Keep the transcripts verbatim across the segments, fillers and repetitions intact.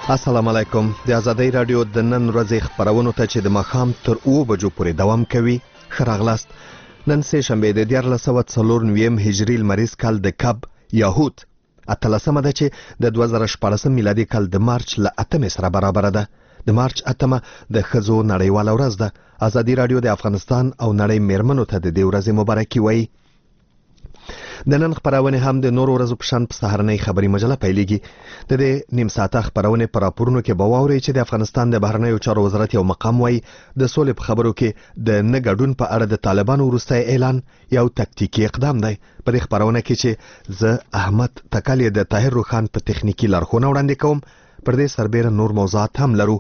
السلام علیکم. د آزادۍ رادیو د نن ورځې خبرونو ته چې د ماښام تر اوه بجو پورې دوام کوي ښه راغلاست. نن سه شنبه د دیارلس سوه څلور نویم هجري لمریز کال د کب یاهود اتلسمه ده چې د دوه زره شپاړسم میلادي کال د مارچ له اتمې سره برابره ده. د مارچ اتمه د ښځو نړیواله ورځ ده. آزادي رادیو د افغانستان او نړۍ میرمنو ته د دې ورځې مبارکي وایي. د نن خبرونه هم د نورو ورځو په شان په سهارنۍ خبري مجله پیلېږي. د دې نیم ساعته خبرونه په راپورونو کې به واورئ چې د افغانستان د بهرنیو چارو وزارت یو مقام وایي د سولې په خبرو کې د نه ګډون په اړه د طالبانو وروستی اعلان یو تکتیکي اقدام دی. په دې خبرونه کې چې زه احمد تکل د طاهر روخان په تخنیکی لارښوونه وړاندې کوم، پر دې سربېره نور موضوعات هم لرو.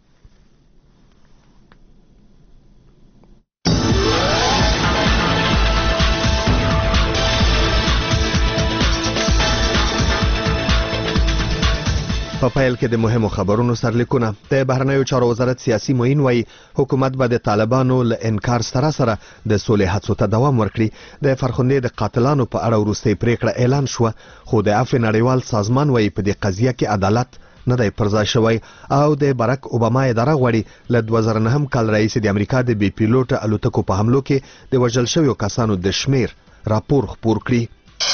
په پیل کې د مهمو خبرونو سرلیکونه. د بهرنیو چارو وزارت سیاسي معین وایي حکومت به د طالبانو له انکار سره سره د سولې هڅو ته دوام ورکړي. د فرخندې د قاتلانو په اړه وروستۍ پریکړه اعلان شوه، خو د عفو نړیوال سازمان وایي په دې قضیه کې عدالت نه دی پرځای شوی او د برک اوباما اداره غواړي له دوه زره نهم کال راهیسې د امریکا د بې پیلوټه الوتکو په حملو کې د وژل شویو کسانو د شمیر راپور خپور کړي.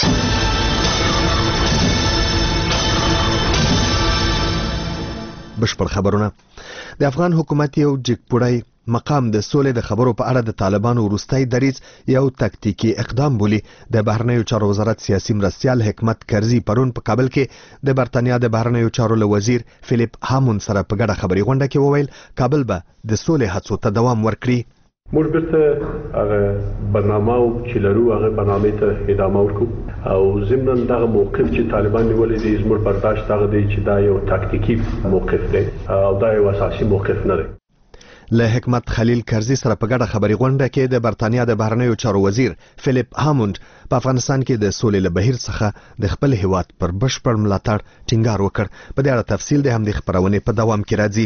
بشپړ خبرونه. د افغان حکومت یو جګپوړی مقام د سولې د خبرو په اړه د طالبانو وروستی دریځ یو تکتیکي اقدام بولي. د بهرنیو چارو وزارت سیاسي مرستیال حکمت کرزي پرون په کابل کې د برتانیا د بهرنیو چارو له وزیر فلیپ هامون سره په ګډه خبري غونډه کې وویل کابل به د سولې هڅو ته دوام ورکړي. موږ بیرته هغه برنامه چې لرو هغه برنامه ته ادامه ورکو او ضمن دغه موقف چې طالبان نیولې دي زموږ برداشت هغه دی چې دا یو تاکتیکي موقف دی او دا یو اساسي موقف نه دی. له حکمت خلیل کرزي سره په ګډه خبري غونډه کې د برتانیا د بهرنیو چارو وزیر فلیپ هاموند په افغانستان کې د سولې له بهیر څخه د خپل هیواد پر بشپړ ملاتړ ټینګار وکړ. په دې اړه تفصیل د همدې خبرونه په دوام کې راځي.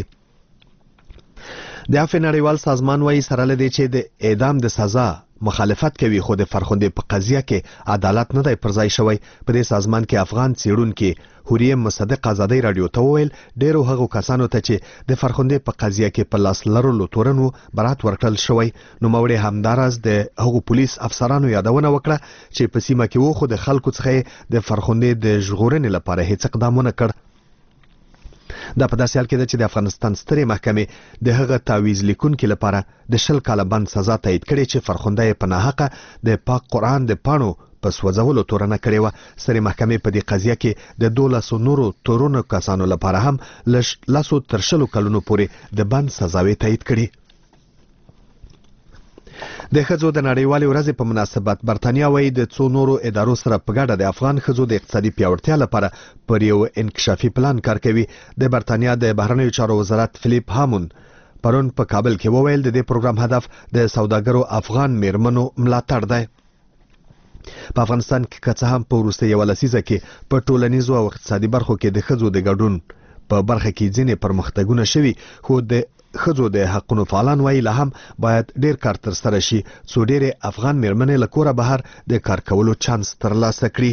د عفو نړیوال سازمان وایي سره لدی چې د اعدام د سزا مخالفت کوي، خو د فرخندې په قضیه کې عدالت نه دی پرځای شوی. په دې سازمان کې افغان څېړونکي حوریم مصدق آزادۍ رادیو ته وویل ډیرو هغو کسانو ته چې د فرخندې په قضیه کې په لاس لرلو تورنو برات ورکړل شوی. نوموړي همداراز د هغو پولیس افسرانو یادونه وکړه چې په سیمه کې وو خو د خلکو څخه د فرخندې د ژغورنې لپاره هیڅ اقدام ونه کړ. دا په داسې حال کې ده چې د افغانستان سترې محکمې د هغه تعویض لیکونکو لپاره د شل کاله بند سزا تایید کړې چې فرخنده په ناحقه د پاک قرآن د پاڼو په سوځولو تورنه کړې وه. سترې محکمې په دې قضیه کې د دولسو نورو تورونو کسانو لپاره هم لسو تر شلو کلونو پورې د بند سزاوې تایید کړي. د ښځو د نړیوالې ورځې په مناسبت برتانیا وایي د څو نورو ادارو سره په ګډه د افغان ښځو د اقتصادي پیاوړتیا لپاره پر یو انکشافي پلان کار کوي. د برتانیا د بهرنیو چارو وزارت فلیپ هامون پرون په کابل کې وویل د دې پروګرام هدف د سوداګرو افغان میرمنو ملاتړ دی. په افغانستان کې که څه هم په وروستۍ یوه لسیزه کې په ټولنیزو او اقتصادي برخو کې د ښځو د ګډون په برخه کې ځینې پرمختګونه شوي، خو د ښځو د حقونو فعالان وایي لا هم باید ډیر کار ترسره شي څو ډیرې افغان میرمنې له کوره بهر د کار کولو چانس ترلاسه کړي.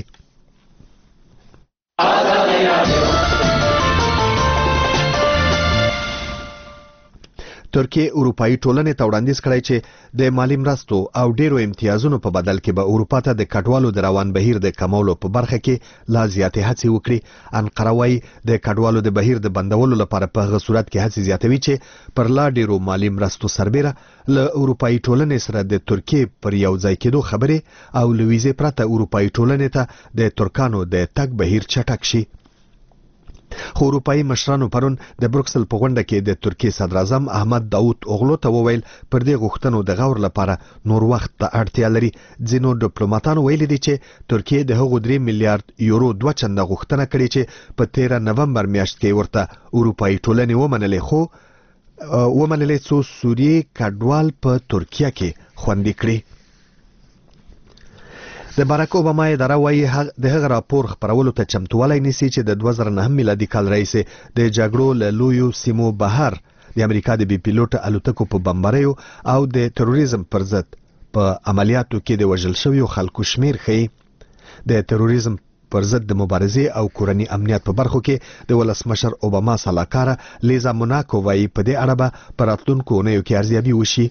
ترکیه اروپایي ټولنې ته وړاندیز کړی چې د مالی مرستو او ډیرو امتیازونو په بدل کې به اروپا ته د کډوالو د روان بهیر د کمولو په برخه کې لا زیاتې هڅې وکړي. انقره وایي د کډوالو د بهیر د بندولو لپاره په هغه صورت کې هڅې زیاتوي چې پر لا ډیرو مالی مرستو سربېره له اروپایي ټولنې سره د ترکیه پر یو ځای کېدو خبرې او له ویزې پرته اروپایي ټولنې ته د ترکانو د تګ بهیر چټک شي. خو اروپایي مشرانو پرون د بروکسل په غونډه کې د ترکیه صدر اعظم احمد داود اوغلو ته وویل پر دې غوښتنو د غور لپاره نور وخت ته اړتیا لري. ځینو ډیپلوماټانو ویلي دي چې ترکیه د هغو درې میلیارډ یورو دوه چنده غوښتنه کړې چې په تیره نومبر میاشت کې ورته اروپایي ټولنې ومنلې، خو ومنلې څو سوریې کډوال په ترکیه کې خوندي کړي. د برک اوباما اداره وایي د هغه راپور خپرولو ته چمتووالی نیسي چې د دوه زره نهم میلادي کال راهیسې د جګړو له لویو سیمو بهر د امریکا د بې پیلوټه الوتکو په بمباریو او د تروریزم پر ضد په عملیاتو کې د وژل شویو خلکو شمیر ښیي. د تروریزم پر ضد د مبارزې او کورني امنیت په برخو کې د ولسمشر اوباما سلاکاره لیزا موناکو وايي په دې اړه به په راتلونکو اونیو کې ارزیابي وشي.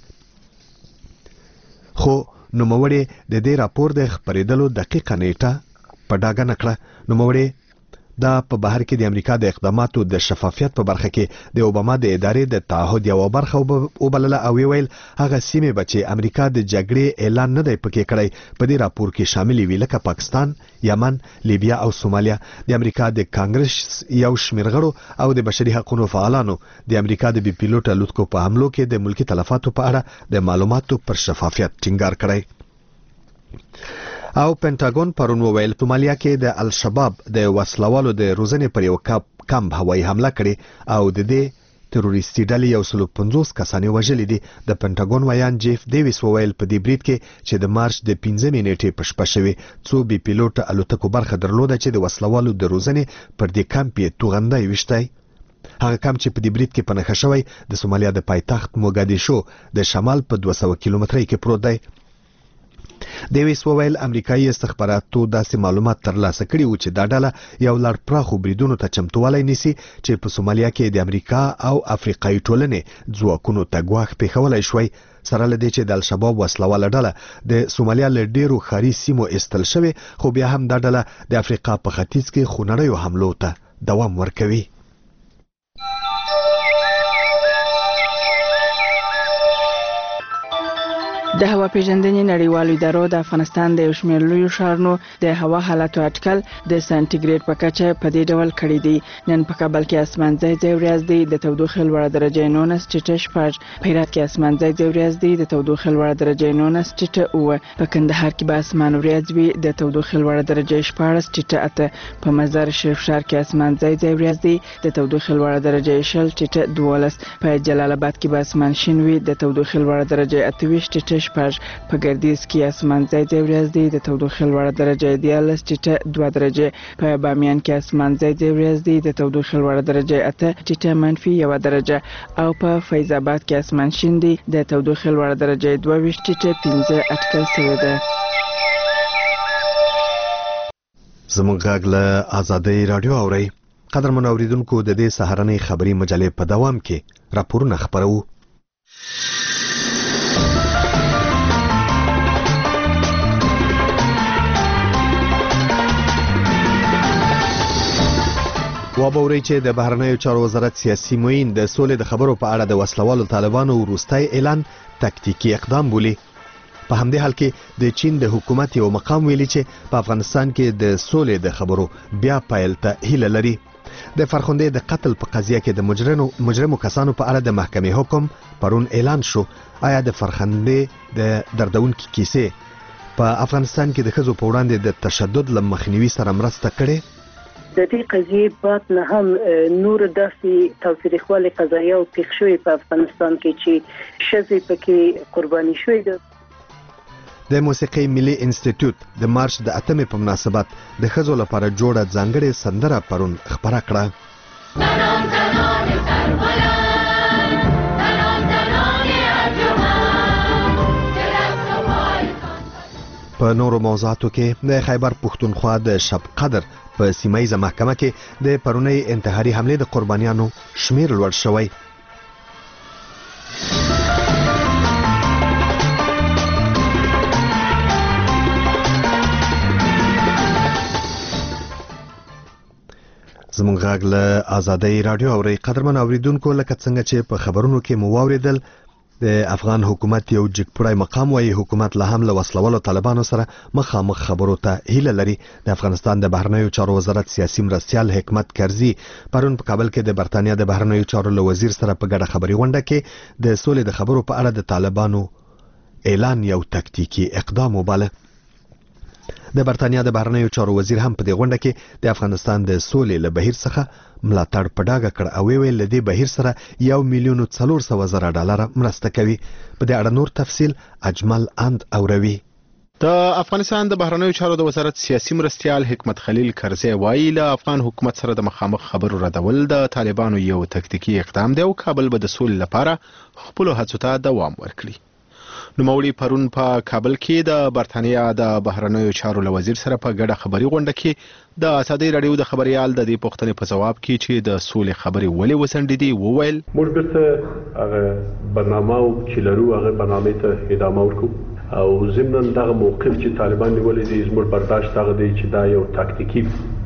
خو نوموړی د دې راپور د خپرېدلو دقیقه نیټه په ډاګه نه کړه. نوموړی دا په بهر کې د امریکا د اقداماتو د شفافیت په برخه کې د اوباما د ادارې د تعهد یو برخه وبلله او ویل هغه سیمې به چې امریکا د جګړې اعلان نه دی پکې کړی په دې راپور کې شامل وي لکه پاکستان، یمن، لیبیا او سومالیا. د امریکا د کانګرس یو شمېر غړو او د بشري حقوقو فعالانو د امریکا د بي پیلوټ الوتکو په حملو کې د ملکی تلفاتو په اړه د معلوماتو پر شفافیت ټینګار کړی. او پینټاګون پرون وویل سومالیا کې د الشباب د وسلوالو د روزنې پر یو کمپ هوایي حمله کړې او د دې تروریستي ډلې یو سل پنځوس کسان وژلي دي. د پینټاګون ویان جیف دیویس وویل په دې برید کې چې د مارچ د پنځمې نیټې په شپه شوی څو بي پیلوټ الوتکو برخه درلوده چې د وسلوالو د روزنې پر دې کمپ یې توغندۍ وشتای. هغه کم چې په دې برید کې په نښه شوی د سومالیا د پایتخت موګادیشو د شمال په دوه سوه کیلومترۍ کې پروت دی. دیویس وویل امریکایي استخباراتو داسې معلومات ترلاسه کړي وو چې دا ډله یو لړ پراخو بریدونو ته چمتووالی نیسي چې په سومالیا کې د امریکا او افریقایي ټولنې ځواکونو ته ګواښ پېښولی شوی. سره له دې چې د الشباب وسلواله ډله د سومالیا له ډیرو ښاري سیمو ایستل شوې خو بیا هم دا ډله د افریقا په ختیځ کې خونړیو حملو ته دوام ورکوي. د هوا پیژندنې نړیوالو ادارو د افغانستان د یو شمېر لویو ښارونو د هوا حالاتو اټکل د سانتیګریډ په کچه په دې ډول کړی دی. نن په کابل کې اسمان ځای ځای وريځ دی د تودوخې لوړه درجه نولس ټیټه شپږ، په هرات کې اسمان ځای ځای وريځ دی د تودوخې لوړه درجه نولس ټیټه اوه، په کندهار کې به اسمان وريځ وي د تودوخې لوړه درجه شپاړس ټیټه اته، په مزار شریف ښار کې اسمان ځای ځای وريځ دی د تودوخې لوړه درجه شل ټیټه دولس، په جلال آباد کې به اسمان شین وي د تودوخې لوړه درجه اته ویشت ټیټه شپږ، په ګردیز کې اسمان ځای ځای وريځ دی د تودوخې لوړه درجه دیارلس ټیټه دوه درجه، په بامیان کې اسمان ځای ځای وريځ دی د تودوخې لوړه درجه اته ټیټه منفي یوه درجه، او په فیض آباد کې اسمان شین دی د تودوخې لوړه درجه دوه ویشت ټیټه پنځه اټکل شوې ده. زموږ غږ له آزادۍ راډیو اورئ. قدرمن اوریدونکو د دې سهارنۍ خبري مجلې په دوام کې راپورونه خپرو. وابوري چې د بهرنیو چارو وزارت سیاسي معین د سولې د خبرو په اړه د وسلوالو طالبانو وروستی اعلان تکتیکي اقدام بولي. په همدې حال کې د چین د حکومت یو مقام ویلي چې په افغانستان کې د سولې د خبرو بیا پایل ته هیله لري. د فرخنده د قتل په قضیه کې د مجرمو مجرمو کسانو په اړه د محکمې حکم پرون اعلان شو. آیا د فرخنده د دردونکو کیسې په افغانستان کې د ښځو په وړاندې د تشدد له مخنیوي سره مرسته کړې؟ د دې قضیې بعد نه هم نور داسې تاوتریخوالي قضایي او پیښ شوې په افغانستان کې چې ښځې پکې قرباني شوې ده. د موسیقي ملي انسټیټیوټ د مارچ د اتمې په مناسبت د ښځو لپاره جوړه ځانګړې سندره پرون خپره کړه. په نورو موضوعاتو کې د خیبر پښتونخوا د شب قدر په سیمایي محکمه کې د پرونی انتحاري حمله د قربانیانو شمیر لوړ شوی. زموږ غږ له آزادۍ راډیو اورئ. قدرمن اوریدونکو، لکه څنګه چې په خبرونو کې مو واوریدل، د افغان حکومت یو جګپړی مقام وايي حکومت له هم له وسلوالو طالبانو سره مخامخ خبرو ته هیله لري. د افغانستان د بهرنیو چارو وزارت سیاسي مرستیال حکمت کرزي پرون په کابل کې د برتانیا د بهرنیو چارو له وزیر سره په ګډه خبري غونډه کې د سولې د خبرو په اړه د طالبانو اعلان یو تکتیکي اقدام وباله. د برتانیا د بهرنیو چارو وزیر هم په دې غونډه کې د افغانستان د سولې له بهیر څخه ملاتړ په ډاګه کړ او ویل له دې بهیر سره یو میلیون څلور سوه زره ډالر مرسته کوي. په دې اړه نور تفصیل اجمل اند اوروي. د افغانستان د بهرنیو چارو د وزارت سیاسي مرستیال حکمت خلیل کرزي وایي له افغان حکومت سره د مخامخ خبرو ردول د طالبانو یو تکتیکي اقدام دی او کابل به د سولې لپاره خپل هڅو ته دوام ورکړي. نوموړي پرون په کابل کې د برتانیا د بهرنیو چارو له وزیر سره په ګډه خبري غونډه کې د ازادي رادیو د خبريال د دې پوښتنې په جواب کې چې د سولې خبري ولې وسنډېدي وویل موږ بیرته هغه برنامه او چې لرو هغه برنامه ته ادامه ورکو او ضمن دغه موقف چې طالبان نیولې دي زموږ برداشت هغه دی چې دا یو تاکتیکی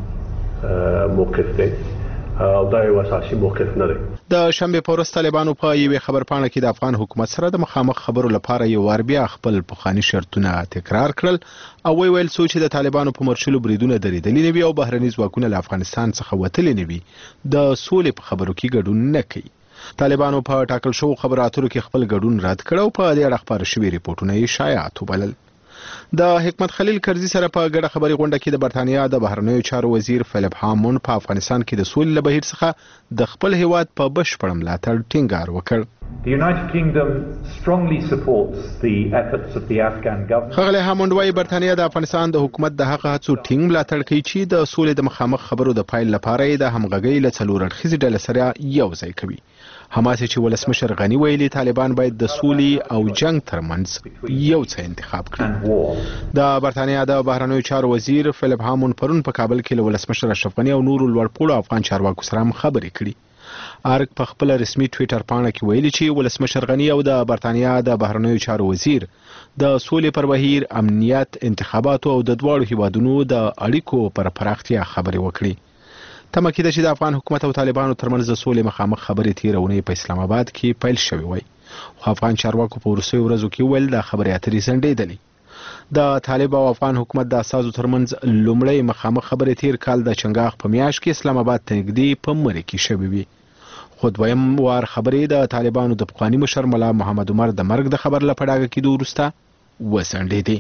موقف دی او دا یو اساسي موقف نه دی. د شنبه په ورځ طالبانو په یوې خبرپاڼه کې د افغان حکومت سره د مخامخ خبرو لپاره یو وار بیا خپل پخواني شرطونه تکرار کړل او وی ویل څو چې د طالبانو په مرشلو بریدونه درېدلي نه وي او بهرني ځواکونه له افغانستان څخه وتلي نه وي د سولې په خبرو کې ګډون نه کوي. طالبانو په ټاکل شوو خبرو اترو کې خپل ګډون رد کړ او په دې اړه خبر شوي ریپورتونه یې شایعات وبلل. د حکمت خلیل کرزي سره په ګډه خبري غونډه کې د برتانیا د بهرنیو چارو وزیر فلیپ هامون په افغانستان کې د سولې له بهیر څخه د خپل هیواد په بشپړ ملاتړ ټینګار وکړ. The United Kingdom strongly supports the efforts of the Afghan government. خغله هاموند وايي برتانیا د افغانستان د حکومت د هغه هڅو ټینګ ملاتړ کوي چې د سولې د مخامخ خبرو د پایل لپاره د همغږۍ له څلور اړخیزې ډلې سره یو ځای کوي. حماس چې ولسمشر غنی ویلي طالبان باید د سولې او جنگ ترمنځ یو څه انتخاب کړي. د برتانیا د بهرنیو چارو وزیر فلیپ هامون پرون په کابل کې له ولسمشر اشرف غنی او نورو لوړپوړو افغان چارواکو سره خبرې کړي. ارګ په خپل رسمي ټوئیټر پاڼه کې ویلي چې ولسمشر غنی او د برتانیا د بهرنیو چارو وزیر د سولې پر بهیر امنیت انتخاباتو او د دواړو هیوادونو د اړیکو پر پراختیا خبرې وکړي. تمه کېده چې د افغان حکومت او طالبانو ترمنځ د سولې مخامخ خبرې تیرونې په اسلام آباد کې پیل شوې وای خو افغان چارواکو په وروستیو ورځو کې ویل د خبرې اترې ځنډېدلې. د طالب او افغان حکومت د اساسو ترمنځ لومړی مخامخ خبرې تیر کال د چنګاښ په میاشت کې اسلام آباد ته نږدې په مری کې شوې وي. خو دویم وار خبرې د طالبانو د پخواني مشر ملا محمد عمر د مرګ د خبر له پړاګه کېدو وروسته وسنډېدې.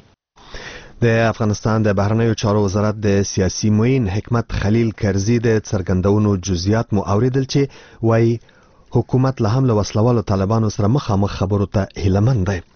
د افغانستان د بهرنیو چارو وزارت د سیاسي معین حکمت خلیل کرزي د څرګندونو جزئیات مو اوریدل چې وايي حکومت له هم له وسلوالو طالبانو سره مخامخ خبرو ته هیلمن دی.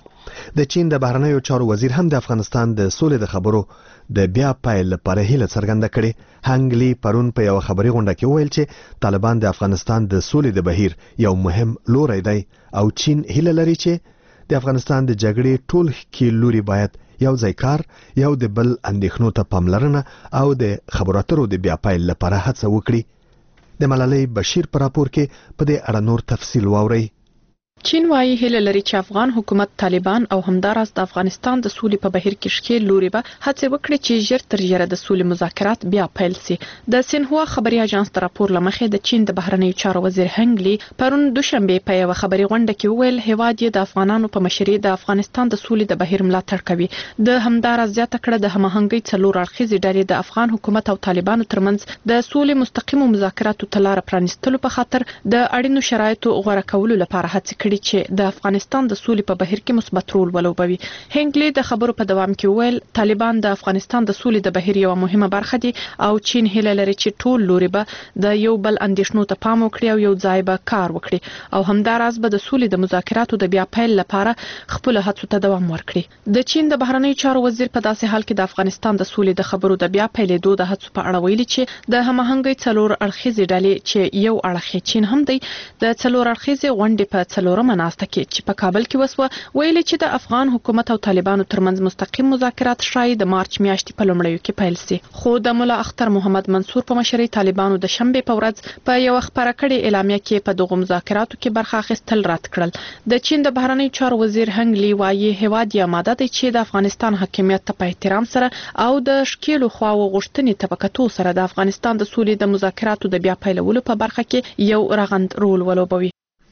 د چین د بهرنیو چارو وزیر هم د افغانستان د سولې د خبرو د بیا پایل لپاره هیله څرګنده کړې. هنګلی پرون په یو خبري غونډه کې ویل چې طالبان د افغانستان د سولې د بهیر یو مهم لوری دی او چین هیله لري چې د افغانستان د جګړې ټول کې لوري باید یو ځای کار یو د بل اندېښنو ته پاملرنه او د خبرو اترو د بیا پایل لپاره هڅه وکړي. د ملالۍ بشیر پر راپور کې په دې اړه نور تفصیل واورئ. چین وايي هله لري چې افغان حکومت طالبان او همداراز د افغانستان د سولې په بهیر کې شکیل لوري به هڅه وکړي چې ژر تر ژره د سولې مذاکرات بیا پیل شي. د سینهوا خبري اژانس تر راپور لمخې د چین د بهرنیو چارو وزیر هنګلی پرون دوشنبه په یو خبري غونډه کې ویل هیواد یې د افغانانو په مشرۍ د افغانستان د سولې د بهیر ملاتړ کوي. د همداراز زیاته کړه د هماهنګۍ څلور اړخیزې ډلې د افغان حکومت او طالبانو ترمنځ د سولې مستقیمو مذاکراتو ته لار پرانیستلو په خاطر د اړینو شرایطو غوړه کولو لپاره هڅه کړې چې د افغانستان د سولې په بهیر کې مثبت رول ولوبوي. هنګلی د خبرو په دوام کې ویل طالبان د افغانستان د سولې د بهیر یو مهمه برخه دي او چین هیله لري چې ټول لوري به د یو بل اندېښنو ته پام وکړي او یو ځای به کار وکړي او همداراز به د سولې د مذاکراتو د بیا پیل لپاره خپل هڅو ته دوام ورکړي. د چین د بهرنیو چارو وزیر په داسې حال کې د افغانستان د سولې د خبرو د بیا پیلېدو د هڅو په اړه ویلي چې د هماهنګۍ څلور اړخیزې ډلې چې یو اړخ چین هم دی د څلور اړخیزې غونډې په څلورمه ناسته کې چې په کابل کې وسوه ویلي چې د افغان حکومت او طالبانو ترمنځ مستقیم مذاکرات شاید د مارچ میاشتې په لومړیو کې پیل شي. خو د مولا اختر محمد منصور په مشرۍ طالبانو د شنبه په ورځ په یو خبره کړې اعلامیه کې په دغه مذاکراتو کې برخه اخیستل رد کړل. د چین د بهرنیو چارو وزیر هنګلی وايي هیواد یې آماده دی چې د افغانستان حاکمیت ته په احترام سره او د شکیلو خواو غوښتنې طبقاتو سره د افغانستان د سولې د مذاکراتو د بیا پیلولو په برخه کې یو رغند رول ولوبوي.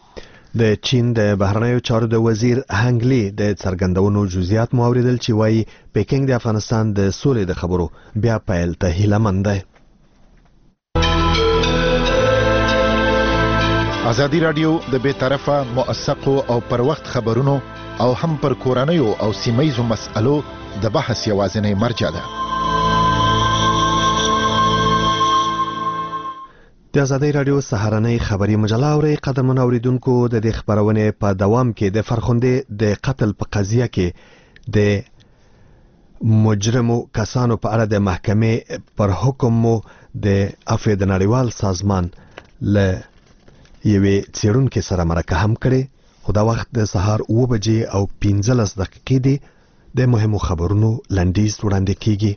د چین د بهرنیو چارو د وزیر هنګلی د څرګندونو جزئیات مو اوریدل چې وايي پیکینګ د افغانستان د سولې د خبرو بیا پیل ته هیلهمن دی. ازادي رادیو د بې طرفه موثقو او پر وخت خبرونو او هم پر کورنیو او سیمایزو مسألو د بحث یوازینی مرجع ده. د ازادي رادیو سهارنۍ خبري مجله اوري قدرمن اوریدونکو د دې خبرونه په دوام کې د فرخنده د قتل په قضیه کې د مجرمو کسانو په اړه د محکمې پر حکم مو د عفو د نړیوال سازمان له یوې څېړونکو سره مرکه هم کړې خو دا وخت د سهار اوه بجې او پنځلس دقیقې دی. د مهمو خبرونو لنډیز وړاندې کیږي.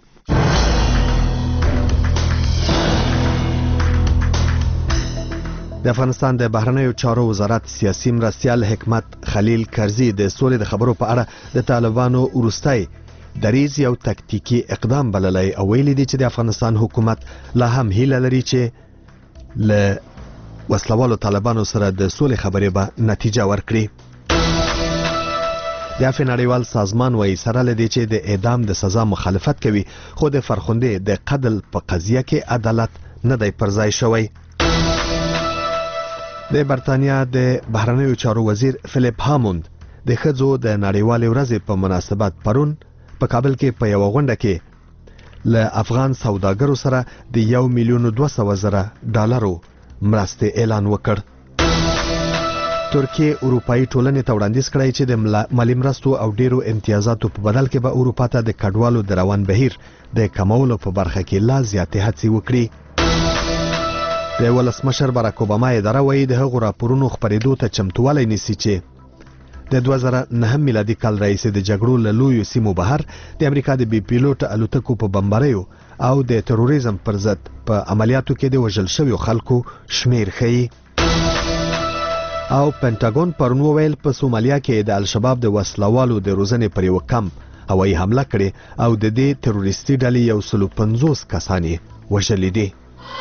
د افغانستان د بهرنیو چارو وزارت سیاسي مرستیال حکمت خلیل کرزي د سولې د خبرو په اړه د طالبانو وروستی دریځ یو تکتیکي اقدام بللی او ویلي دی چې د افغانستان حکومت لا هم هیله لري چې له وسلوالو طالبانو سره د سولې خبرې به نتیجه ورکړي. د عفو نړیوال سازمان وایي سره له دې چې د اعدام د سزا مخالفت کوي خو د فرخندې د قتل په قضیه کې عدالت نه دی پرځای شوی. د برتانیا د بهرنیو چارو وزیر فلیپ هاموند د ښځو د نړیوالې ورځې په مناسبت پرون په کابل کې په یوه غونډه کې له افغان سوداګرو سره د یو میلیون دوه سوه زره ډالرو مرستې اعلان وکړ. ترکیه اروپایي ټولنې ته وړاندیز کړی چې د مالي مرستو او ډیرو امتیازاتو په بدل کې به اروپا ته د کډوالو د روان بهیر د کمولو په برخه کې لا زیاتې هڅې وکړي. د ولسمشر باراک اوباما اداره وایي د هغو راپورونو خپرېدو ته چمتووالی نیسي چې د دوه زره نهم میلادي کال راهیسې د جګړو له لویو سیمو بهر د امریکا د بې پیلوټ الوتکو په بمباریو او د تروریزم پر ضد په عملیاتو کې د وژل شویو خلکو شمیر ښیي. او پنټاګون پرون وویل په سومالیا کې د الشباب د وسلوالو د روزنې پر یو کم هوایي حمله کړې او د دې تروریستي ډلې یو سلو پنځوس کسان یې وژلي دي.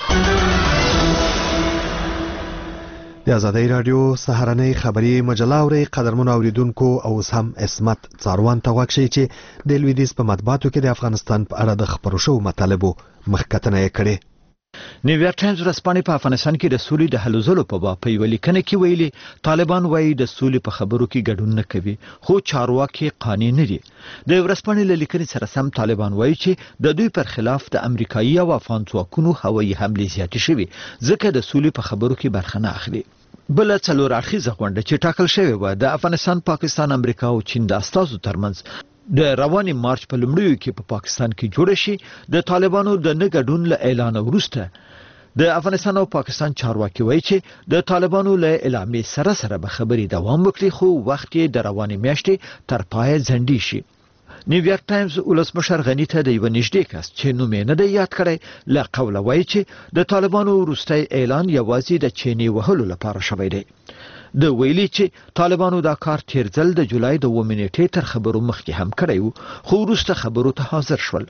د ازادۍ راډیو سهارنۍ خبري مجله اورئ. قدرمن اوریدونکو او اوس هم اسمت څاروان ته غوږ شئ چې د لویدیځ په مطبوعاتو کې د افغانستان په اړه د خپرو شوو مطالبو مخکتنه یې کړې. نیویارک ټایمز ورځپاڼې په افغانستان کې د سولې د هلو ځلو په باب په یوه لیکنه کې ویلي طالبان وایي د سولې په خبرو کې ګډون نه کوي خو چارواکي قانع نه دي. د ورځپاڼې له لیکنې سره سم طالبان وایي چې د دوی پر خلاف د امریکایي او افغان ځواکونو هوایي حملې زیاتې شوي ځکه د سولې په خبرو کې برخه نه اخلي. بل څلور اړخیزه غونډه چې ټاکل شوې وه د افغانستان، پاکستان، امریکا او چین د استازو ترمنځ د رواني مارچ په لومړیو کې په پاکستان کې جوړه شي. د طالبانو د نه ګډون له اعلان وروسته د افغانستان او پاکستان چارواکي وایي چې د طالبانو له اعلامیې سره سره به خبرې دوام وکړي خو وخت یې د رواني میاشتې تر پایه ځنډي شي. نیویارک ټایمز ولسمشر غنی ته د یو نږدې کس چې نوم یې نه دی یاد کړی له قوله وایي چې د طالبانو وروستی اعلان یوازې د چینې وهلو لپاره شوی دی. د ویلي چې طالبانو دا کار تیر ځل د جولای د اووه نیټې تر خبرو مخکې هم کړی و خو وروسته خبرو ته حاضر شول.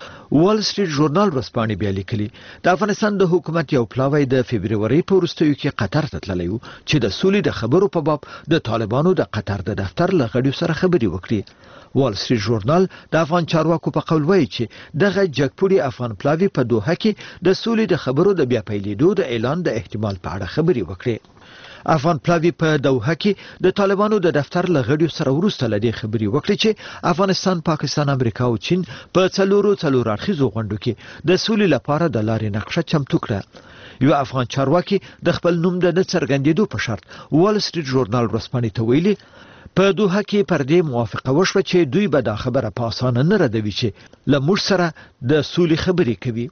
وال سټریټ ژورنال ورځپاڼې بیا لیکلي د افغانستان د حکومت یو پلاوی د فبروري په وروستیو کې قطر ته تللی و چې د سولې د خبرو په باب د طالبانو د قطر د دفتر له غړیو سره خبرې وکړي. وال سټریټ ژورنال د افغان چارواکو په قول وایي چې دغه جګپوړي افغان پلاوی په دوحه کې د سولې د خبرو د بیا پیلېدو د اعلان د احتمال په اړه خبرې وکړي. افغان پلاوی په دوحه کې د طالبانو د دفتر له غړیو سره وروسته له دې خبرې وکړي چې افغانستان، پاکستان، امریکا او چین په څلورو څلور اړخیزو غونډو کې د سولې لپاره د لارې نقشه چمتو کړه. یو افغان چارواکي د خپل نوم د نه څرګندېدو په شرط وال سټریټ ژورنال ورځپاڼې ته ویلي په دوحه کې پر دې موافقه وشوه چې دوی به دا خبره په اسانه نه ردوي چې له موږ سره د سولې خبرې کوي.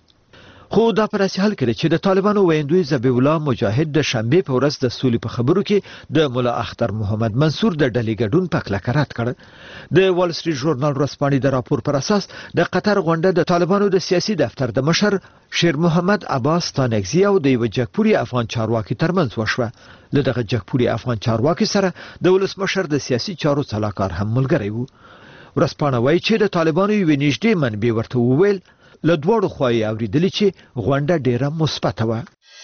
خو دا پر اساس حل کړي چې د طالبانو ویندوی ذبیح الله مجاهد د شنبه په ورځ د سولې په خبرو کې د مولا اختر محمد منصور د ډلې ګډون په کلکه رد کړ. د وال سټریټ ژورنال ورځپاڼې د راپور پر اساس د قطر غونډه د طالبانو د سیاسي دفتر د مشر شیر محمد عباس ستانکزی او د یو جګپوړي افغان چارواکي ترمنځ وشوه. له دغه جګپوړي افغان چارواکي سره د ولسمشر د سیاسي چارو سلاکار هم ملګری و. ورځپاڼه وایي چې د طالبانو یو نږدې منبع ورته وویل له دواړو خواهی اوریدلی چې غونډه ډیره مثبته وه.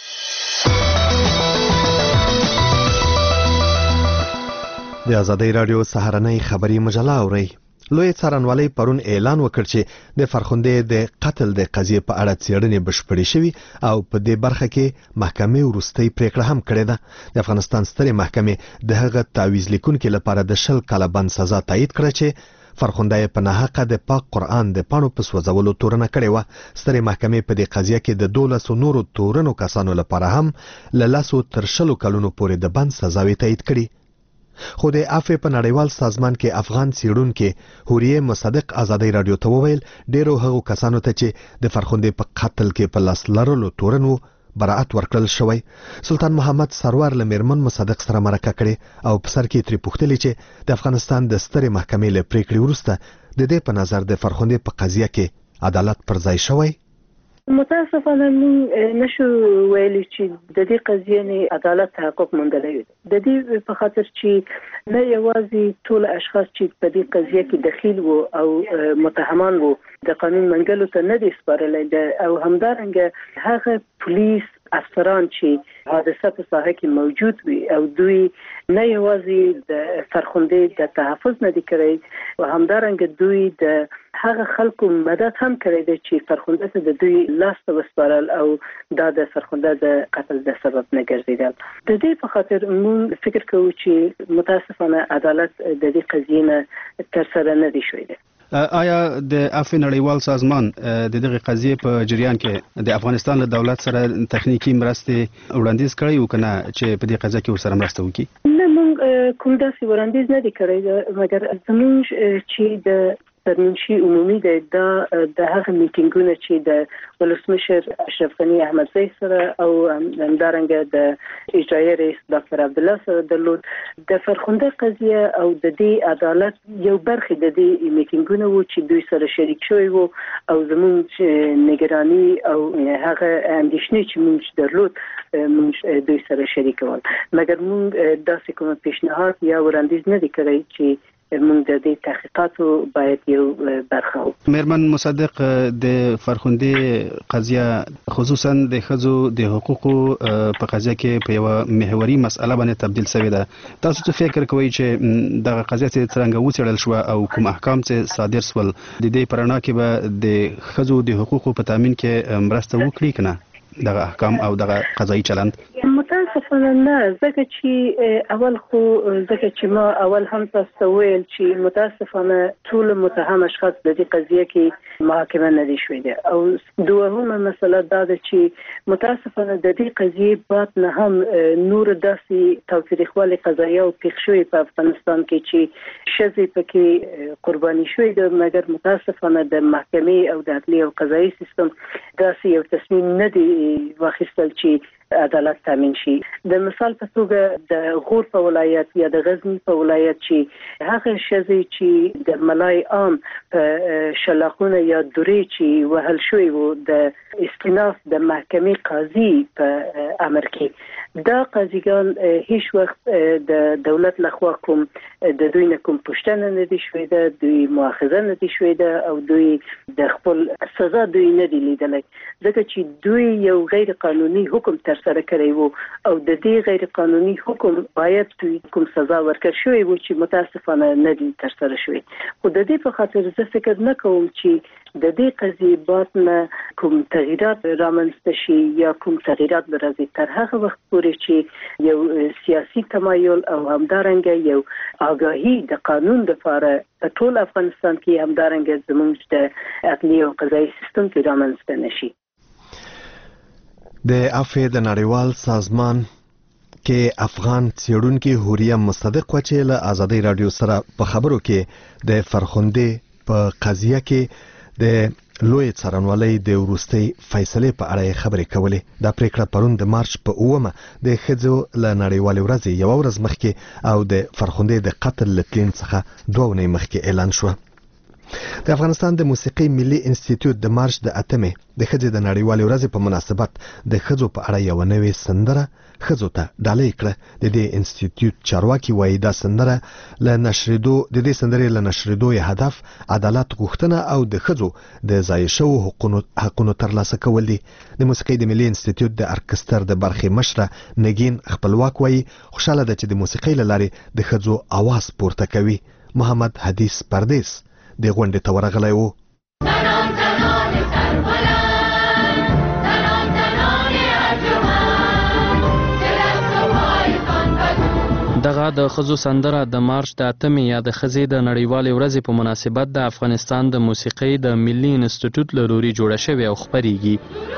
د ازادۍ راډیو سهارنۍ خبري مجله اورئ. لوی څارنوالۍ پرون اعلان وکړ چې د فرخندې د قتل د قضیې په اړه څېړنې بشپړې شوي او په دې برخه کې محکمې وروستۍ پریکړه هم کړې ده. د افغانستان سترې محکمې د هغه تعویض لیکونکي لپاره د شل کاله بند سزا تایید کړه چې فرخنده په ناحقه د پاک قرآن د پاڼو په سوځولو تورنه کړې وه. سترې محکمې په دې قضیه کې د دولسو نورو تورنو کسانو لپاره هم له لسو تر شلو کلونو پورې د بند سزاوې تایید کړي. خو د عفو په نړیوال سازمان کې افغان څېړونکي حوریه مصدق ازادۍ راډیو ته وویل ډیرو هغو کسانو ته چې د فرخندې په قتل کې په لاس لرلو تورن وو براءت ورکړل شوی. سلطان محمد سرور له میرمن مصدق سره مرکه کړې او په سر کې ترې پوښتلې چې د افغانستان د سترې محکمې له پریکړې وروسته د دې په نظر د فرخندې په قضیه کې عدالت پر ځای شوی. متاسفانه موږ نشو ویلي چې د دې قضیې نه عدالت تحقق موندلی وي. د دې په خاطر چې نه یوازې ټول اشخاص چې په دې قضیه کې دخیل وو او متهمان وو د قانون منګلو ته نه دي سپارلی او همدارنګه هغه پولیس افسران چې حادثه په ساحه کې موجود وي او دوی نه یوازې د فرخندې د تحفظ نه دي کړی او همدارنګه دوی د هغه خلکو مدد هم کړی دی چې فرخنده ته د دوی لاس ته وسپارل او دا د فرخنده د قتل د سبب نه ګرځیدل. د دې په خاطر موږ فکر کوو چې متاسفانه عدالت د دې قضیې نه ترسره نه دی شوی دی. آیا د عفو نړیوال سازمان د دغه قضیې په جریان کې د افغانستان له دولت سره تخنیکی مرستې وړاندیز کړی او کنه چې په دې قضیه کې ورسره مرسته وکړي؟ نه، موږ کوم داسې وړاندیز نه دی کړی، مګر زموږ چې د سرمنشي عمومي دی دا د هغه میټینګونه چې د ولسمشر اشرف غني احمدزی سره او همدارنګه د اجرایي رئیس ډاکټر عبدالله سره درلود، د فرخنده قضیه او د دې عدالت یو برخه د دې میټینګونه وو چې دوی سره شریک شوي وو او زموږ نگرانی او هغه اندېښنې چې موږ درلود موږ دوی سره شریک ول. مګر موږ داسې کوم پیشنهاد یا وړاندیز نه دی کړی چې موږ د دې تحقیقاتو باید یو برخه وو. میرمن مصدق، د فرخندې قضیه خصوصا د ښځو د حقوقو په قضیه کې په یوه محوري مسأله باندې تبدیل شوې ده. تاسو څه فکر کوئ چې دغه قضیه چې څرنګه وڅېړل شوه او کوم احکام چې صادر شول د دې په رڼا کې به د ښځو د حقوقو په تامین کې مرسته وکړي که نه دغه احکام او دغه قضایي چلند؟ متاسفانه نه، ځکه چې اول خو ځکه چې ما اول هم تاسو ته ویل چې متاسفانه ټول متهم اشخاص د دې قضیه کې محاکمه نه دي شوي دي او دوهمه مسله دا ده چې متاسفانه د دې قضیې بعد نه هم نور داسې تاوتریخوالي قضایي او پېښ شوي په افغانستان کې چې ښځې پکې قرباني شوي دي، مګر متاسفانه د محکمې او د عدلیې او قضایي سیستم داسې یو تصمیم نه دی واخیستل چې عدالت تامین شي. د مثال په توګه د غور په ولایت یا د غزنی په ولایت چې هغه ښځې چې د ملای عام په شلاقونه یا دورې چې وهل شوي وو د استئناف د محکمې قاضي په امر کې، دا قاضیګان هیڅ وخت د دولت لخوا کوم د دوی نه کوم پوښتنه نه دي شوې ده، دوی مؤاخذه نه دي شوې ده او دوی د خپل سزا دوی نه دي لیدلی، ځکه چې دوی یو غیر قانوني حکم تر سره کړی وو او د دې غیر قانوني حکم باید دوی کوم سزا ورکړل شوی وو چې متاسفانه نه دي تر سره شوی. خو د دې په خاطر زه فکر نه کوم چې د دې قضیې بعد نه کوم تغییرات رامنځته شي یا کوم تغییرات به راځي تر هغه وخت پورې چې یو سیاسي تمایل او همدارنګه یو آگاهي د قانون لپاره په ټول افغانستان کې همدارنګه زموږ د عدلیې او قضایي سیستم کې رامنځته نشي. د عفو د نړیوال سازمان کې افغان څېړونکي حوريه مصدق و چې له آزادۍ رادیو سره په خبرو کې د فرخندې په قضیه کې د لوی څارنوالۍ د وروستۍ فیصلې په اړه خبرې کولې. دا پریکړه پرون د مارچ په اومه د ښځو له نړیوالې ورځې یوه ورځ مخکې او د فرخندې د قتل له تلین څخه دوه اونۍ مخکې اعلان شوه. د افغانستان د موسیقي ملي انسټیټیوټ د مارچ د اتمې د ښځې د نړیوالې ورځې په مناسبت د ښځو په اړه یوه نوې سندره ښځو ته ډالۍ کړه. د دې انسټیټیوټ چارواکي وایي دا سندره له نشریدو د دې سندرې له نشریدو یې هدف عدالت غوښتنه او د ښځو د ضایع شوو حقونو حقونو ترلاسه کول دي. د موسیقي د ملي انسټیټیوټ د ارکستر د برخې مشره نګین خپلواک وایي خوشاله ده چې د موسیقۍ له لارې د ښځو اواز پورته کوي. محمد حدیث پردیس د غونډې ته ورغلی و. دغه د ښځو سندره د مارچ د اتمې یا د ښځې د نړیوالې ورځې په مناسبت د افغانستان د موسیقۍ د ملي انسټیټیوټ له لوري جوړه شوې او خپریږي.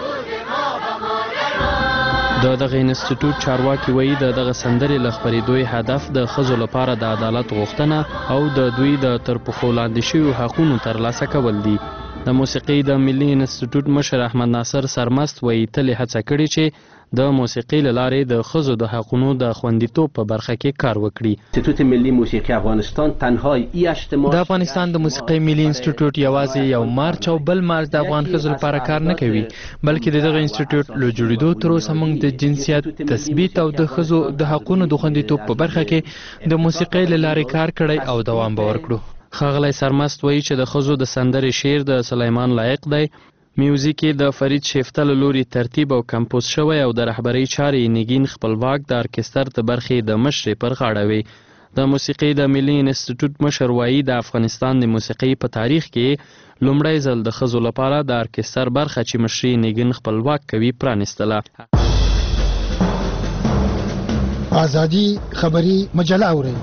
د دغه انسټیټیوټ چارواکي وایي د دغه سندرې له خپرېدو هدف د ښځو لپاره د عدالت غوښتنه او د دوی د تر پښو لاندې شویو حقونو ترلاسه کول دي. د موسیقي د ملي انسټیټیوټ مشر احمد ناصر سرمست وایي تل هڅه کړې چې د موسیقي له لارې د ښځو د حقونو د خوندیتوب په برخه کې کار وکړي. انسټیټیوټ ملي موسیقي افغانستان تنها هشت مارچ د افغانستان د موسیقي ملي انسټیټیوټ یوازې یو مارچ او بل مارچ د افغان ښځو لپاره کار نه کوي، بلکې د دغه انسټیټیوټ له جوړېدو تر اوسه موږ د جنسیت تثبیت او د ښځو د حقونو د خوندیتوب په برخه کې د موسیقۍ له لارې کار کړی او دوام به ورکړو. ښاغلی سرمست وایي چې د ښځو د سندرې شعر د سلیمان لایق دی. میوزیک د فرید شیفته له لوري ترتیب او کمپوز شوی او د رهبرۍ چارې نګین خپلواک د ارکستر د برخې د مشرې پر غاړه وي. د موسیقي د ملي انسټیټیوټ مشر وایي د افغانستان د موسیقي په تاریخ کې لومړی ځل د ښځو لپاره د ارکستر برخه چې مشرې نګین خپلواک کوي پرانستله. آزادي خبري مجله اوري.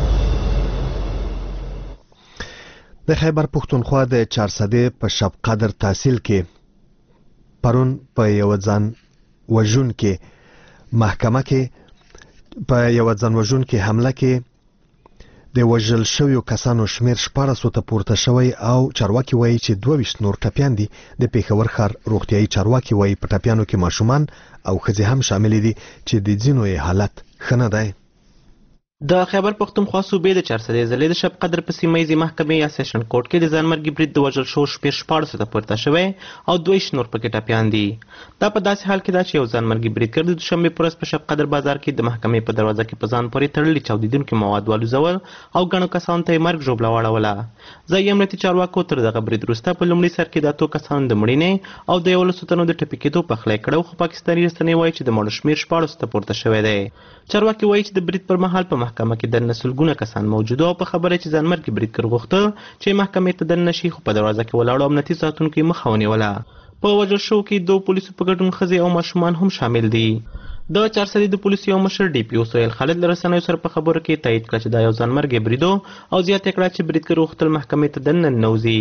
د خیبر پښتونخوا د چارسدې په شب قدر تحصیل کې پرون په یو ځان وژون کې محکمه کې په یو ځان وژون کې حمله کې د وژل شویو کسانو شمیر شپاړسو ته پورته شوی او چارواکي وایي چې دوه ویشت نور ټپیان دي. د پېښور ښار روغتیایي چارواکي وایي په ټپیانو کې ماشومان او ښځې هم شامل دي چې د ځینو یې حالت ښه نه دی. د خیبر پښتونخوا صوبې د چارسدې ضلع د شب قدر په سیمه ییزې محکمې یا سیشن کورټ کې د ځانمرګي برید د وژل شوو شمېر شپاړسو ته پورته شوی او دوه ویشت نور پکې ټپیان دي. دا په داسې حال کې ده چې یو ځانمرګي بریدګر د دوشنبې په ورځ په شب قدر بازار کې د محکمې په دروازه کې په ځان پورې تړلي چاودېدونکي مواد والوځول او ګڼو کسانو ته یې مرګ ژوبله واړوله. ځایي امنیتي چارواکو تر دغه برید وروسته په لومړي سر کې د اتو کسانو د مړینې او د یولسو تنو د ټپي کېدو پخلی کړی، خو پاکستاني رسنۍ وایي چې د مړو شمېر شپاړسو ته پورته شوی دی. چارواکي وایي چې د برید پر مهال په محکمه کې دننه سلګونه کسان موجود او په خبره چې ځانمرګي بریدګر غوښته چې محکمې ته دننه شي، خو په دروازه کې ولاړو امنیتي ساتونکو یې مخه ونیوله. په وژل شوو کې دوه پولیسو په ګډون ښځې او ماشومان هم شامل دي. د چارسدې د پولیسو یو مشر ډي پي او سهیل خالد له رسنیو سره په خبرو کې تایید کړه چې دا یو ځانمرګی برید او زیاته کړه چې بریدګر غوښتل محکمې ته دننه ننوځي.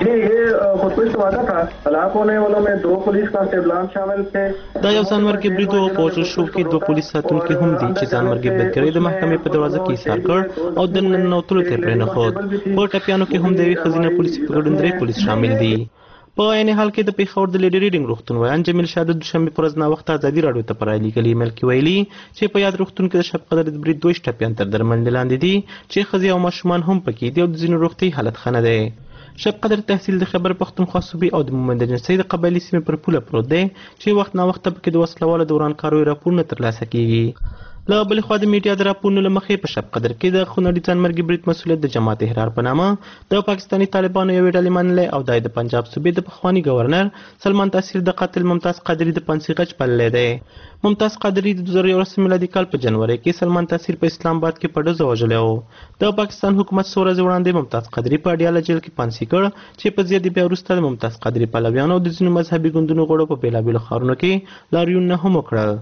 دا یو ځانمرګی برید او په وژل شوو کې دوه پولیس ساتونکي هم دي چې ځانمرګي بریدګرۍ د محکمې په دروازه کې ایثار کړ او دننه ننوتلو ته یې پرېنښود. په ټپیانو کې هم د یوې ښځینه پولیسې په ګډون درې پولیس شامل دي. په عین حال کې د پېښور د لیډي ریډینګ روغتون ویان جمیل شاه د دوشنبې پر ورځ ناوخته ازادي راډیو ته په رالېږلي ایمیل کې ویلي چې په یاد روغتون کې د شب قدر د برید دوه ویشت ټپیان تر درملنې لاندې دي چې ښځې او ماشومان هم پکې دي او د ځینو روغتیایي حالت ښه نه دی. شب قدر تحصیل د خیبر پښتونخوا صوبې او د مومند جنسۍ د قبایلي سیمې پر پوله پروت دی چې وخت ناوخته پکې د وسلوالو د ورانکاریو راپورونه ترلاسه کیږي. له بلې خوا د میډیا د راپورونو له مخې په شب قدر کې د خونړي ځانمرګي برید مسؤلیت د جماعت احرار په نامه د پاکستاني طالبانو یوې ډلې منلی او دا د پنجاب صوبې د پخواني ګورنر سلمان تاثیر د قاتل ممتاز قادري د پنسي غچ پللی دی. ممتاز قادري د دوه زره یولسم میلادي کال په جنوري کې سلمان تاثیر په اسلام آباد کې په ډزو وژلی و. د پاکستان حکومت څو ورځې وړاندې ممتاز قادري په اډیاله جیل کې پنسي کړ چې په زیاتې بیا وروسته د ممتاز قادري پلویانو او د ځینو مذهبي ګوندونو غړو په بېلابېلو ښارونو کې لاریونونه هم وکړل.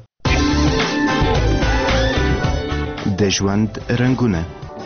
د ژوند رنګونه.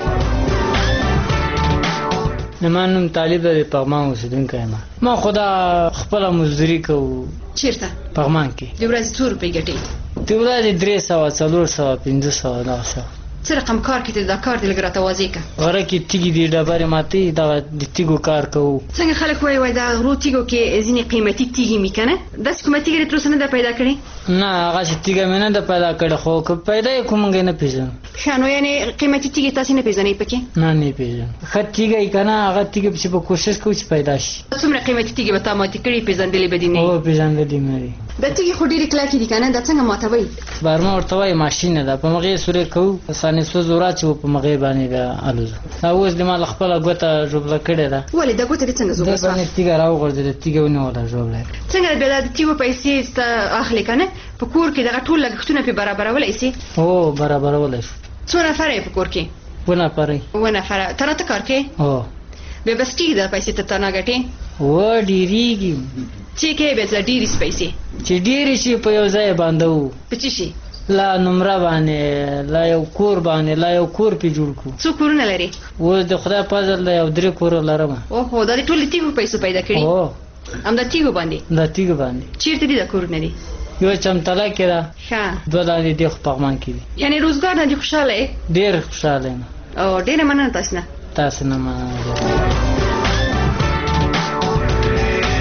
زما نوم طالب دی، پغمان اوسېدونکی یم. ما خو دا خپله مزدوري کوو. چېرته؟ پغمان کې. د ورځې څو روپۍ ګټې؟ د ورځې درې سوه څلور سوه پنځه سوه دغه څه. څه رقم کار کې ته دا کار دې لږ راته واضح کړه؟ غره کې تیږې دي، ډبرې ماتې دغه د تیږو کار کوو. څنګه خلک وایي وایي دا غرو تیږو کې ځینې قیمتي تیږې مي که نه؟ داسې کومه تیږه دې تر اوسه نه ده پیدا کړې؟ نه هغسې تیږه مې نه ده پیدا کړې، خو که پیدا یې کوم موږ یې نه پېژنو. ښه نو یعنې قیمتي تیږې تاسې نه پېژنئ پکې؟ نه نه یې پېژنو. ښه تیږه یې که نه هغه تیږه پسې به کوشش کوو چې پیدا شي. څومره قیمتي تیږې به تا ماتې کړي پېژندلې به دې نه وي؟ هو پېژندلې مې دي. دا تیږې خو ډېرې کلکې دي که نه؟ دا څنګه ماتوئ؟ بارما ورته وایي ماشین ده، په مغې سورې کوو سانې سوز وراچوو په مغې باندې بیا الوزو. دا اوس دې ما له خپله ګوته ژوبله کړې ده. ولې دا ګوته دې څنګه ژوبله شوه؟ دې باندې تیږه راوغورځېده، تیږه ونیوله ژوبله یې. څنګه بیا دا د تیږو پیسې ستا اخلې که نه؟ په کور کې دغه ټول لګښتونه پرې برابرولی سي؟ هو برابرولی شو. څو نفره یې په کور کې؟ اووه نفره. اووه نفره. ته راته کار کوې؟ هو. بیا بس ټیک ده پیسې ته ته نه ګټې؟ هو ډېرېږي. چې کوې بیا ځه ډېرې سي پیسې؟ چې ډېرې شي په یو ځای باندوو. په څه شي؟ لا نمره باندې، لا یو کور باندې، لا یو کور پې جوړ کړو. څو کورونه لرې؟ اوس د خدای فضل دی یو درې کوره لرم. اوهو دا د ټولې تیږو پیسو پیدا کړي؟ هو. همدا تیږو باندې؟ دا تیږو باندې. چېرته دي دا کورونه دي؟ یو چمتله کې ده، ښه. دوه لاندې دي خو پغمان کې دي. یعنې روزګار نه دې خوشحاله یې؟ ډېر خوشحاله یم. او ډېره مننه تاسو نه. تاسو نه مننه.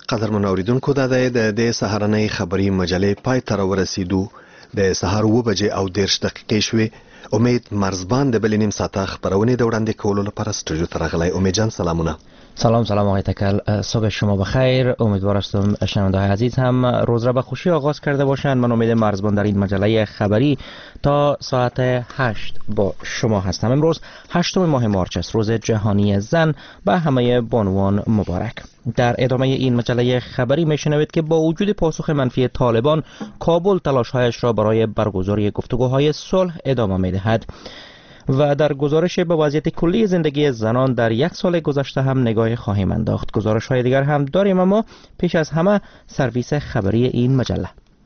قدرمن اوریدونکو دا د دې سهارنۍ خبري مجلې پای ته ورسېدو د سهار و بجې او دیرش دقیقې شوې. امید مرزبان د بلې نیم ساعته خبرونې د وړاندې کولو لپاره استودیو ته راغلی. امید جان سلامونه. سلام سلام آقای تکل، صبح شما بخیر. امیدوار هستم شنونده‌های عزیز هم روز را به خوشی آغاز کرده باشند. من امید مرزبان در این مجله خبری تا ساعت هشت با شما هستم. امروز هشتم ماه مارس است، روز جهانی زن. به همه بانوان مبارک. در ادامه این مجله خبری میشنوید که با وجود پاسخ منفی طالبان، کابل تلاش‌هایش را برای برگزاری گفتگوهای صلح ادامه می‌دهد. و در گزارش به وضعیت کلی زندگی زنان در یک سال گذشته هم نگاه خواهیم انداخت. گزارش های دیگر هم داریم، اما پیش از همه سرویس خبری این مجله.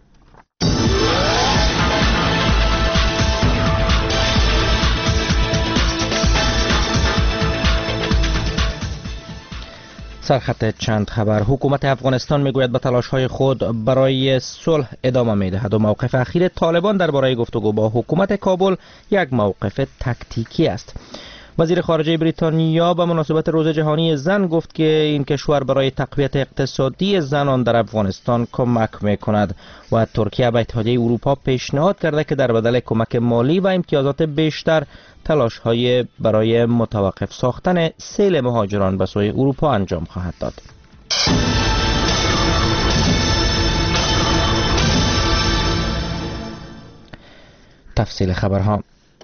سرخط چند خبر. حکومت افغانستان میگوید به تلاش‌های خود برای صلح ادامه می‌دهد و موقف اخیر طالبان درباره گفتگو با حکومت کابل یک موقف تکتیکی است. وزیر خارجه بریتانیا به مناسبت روز جهانی زن گفت که این کشور برای تقویت اقتصادی زنان در افغانستان کمک می‌کند و ترکیه به اتحادیه اروپا پیشنهاد کرده که در بدل کمک مالی و امتیازات بیشتر تلاش‌های برای متوقف ساختن سیل مهاجران به سوی اروپا انجام خواهد داد. تفصیل خبرها.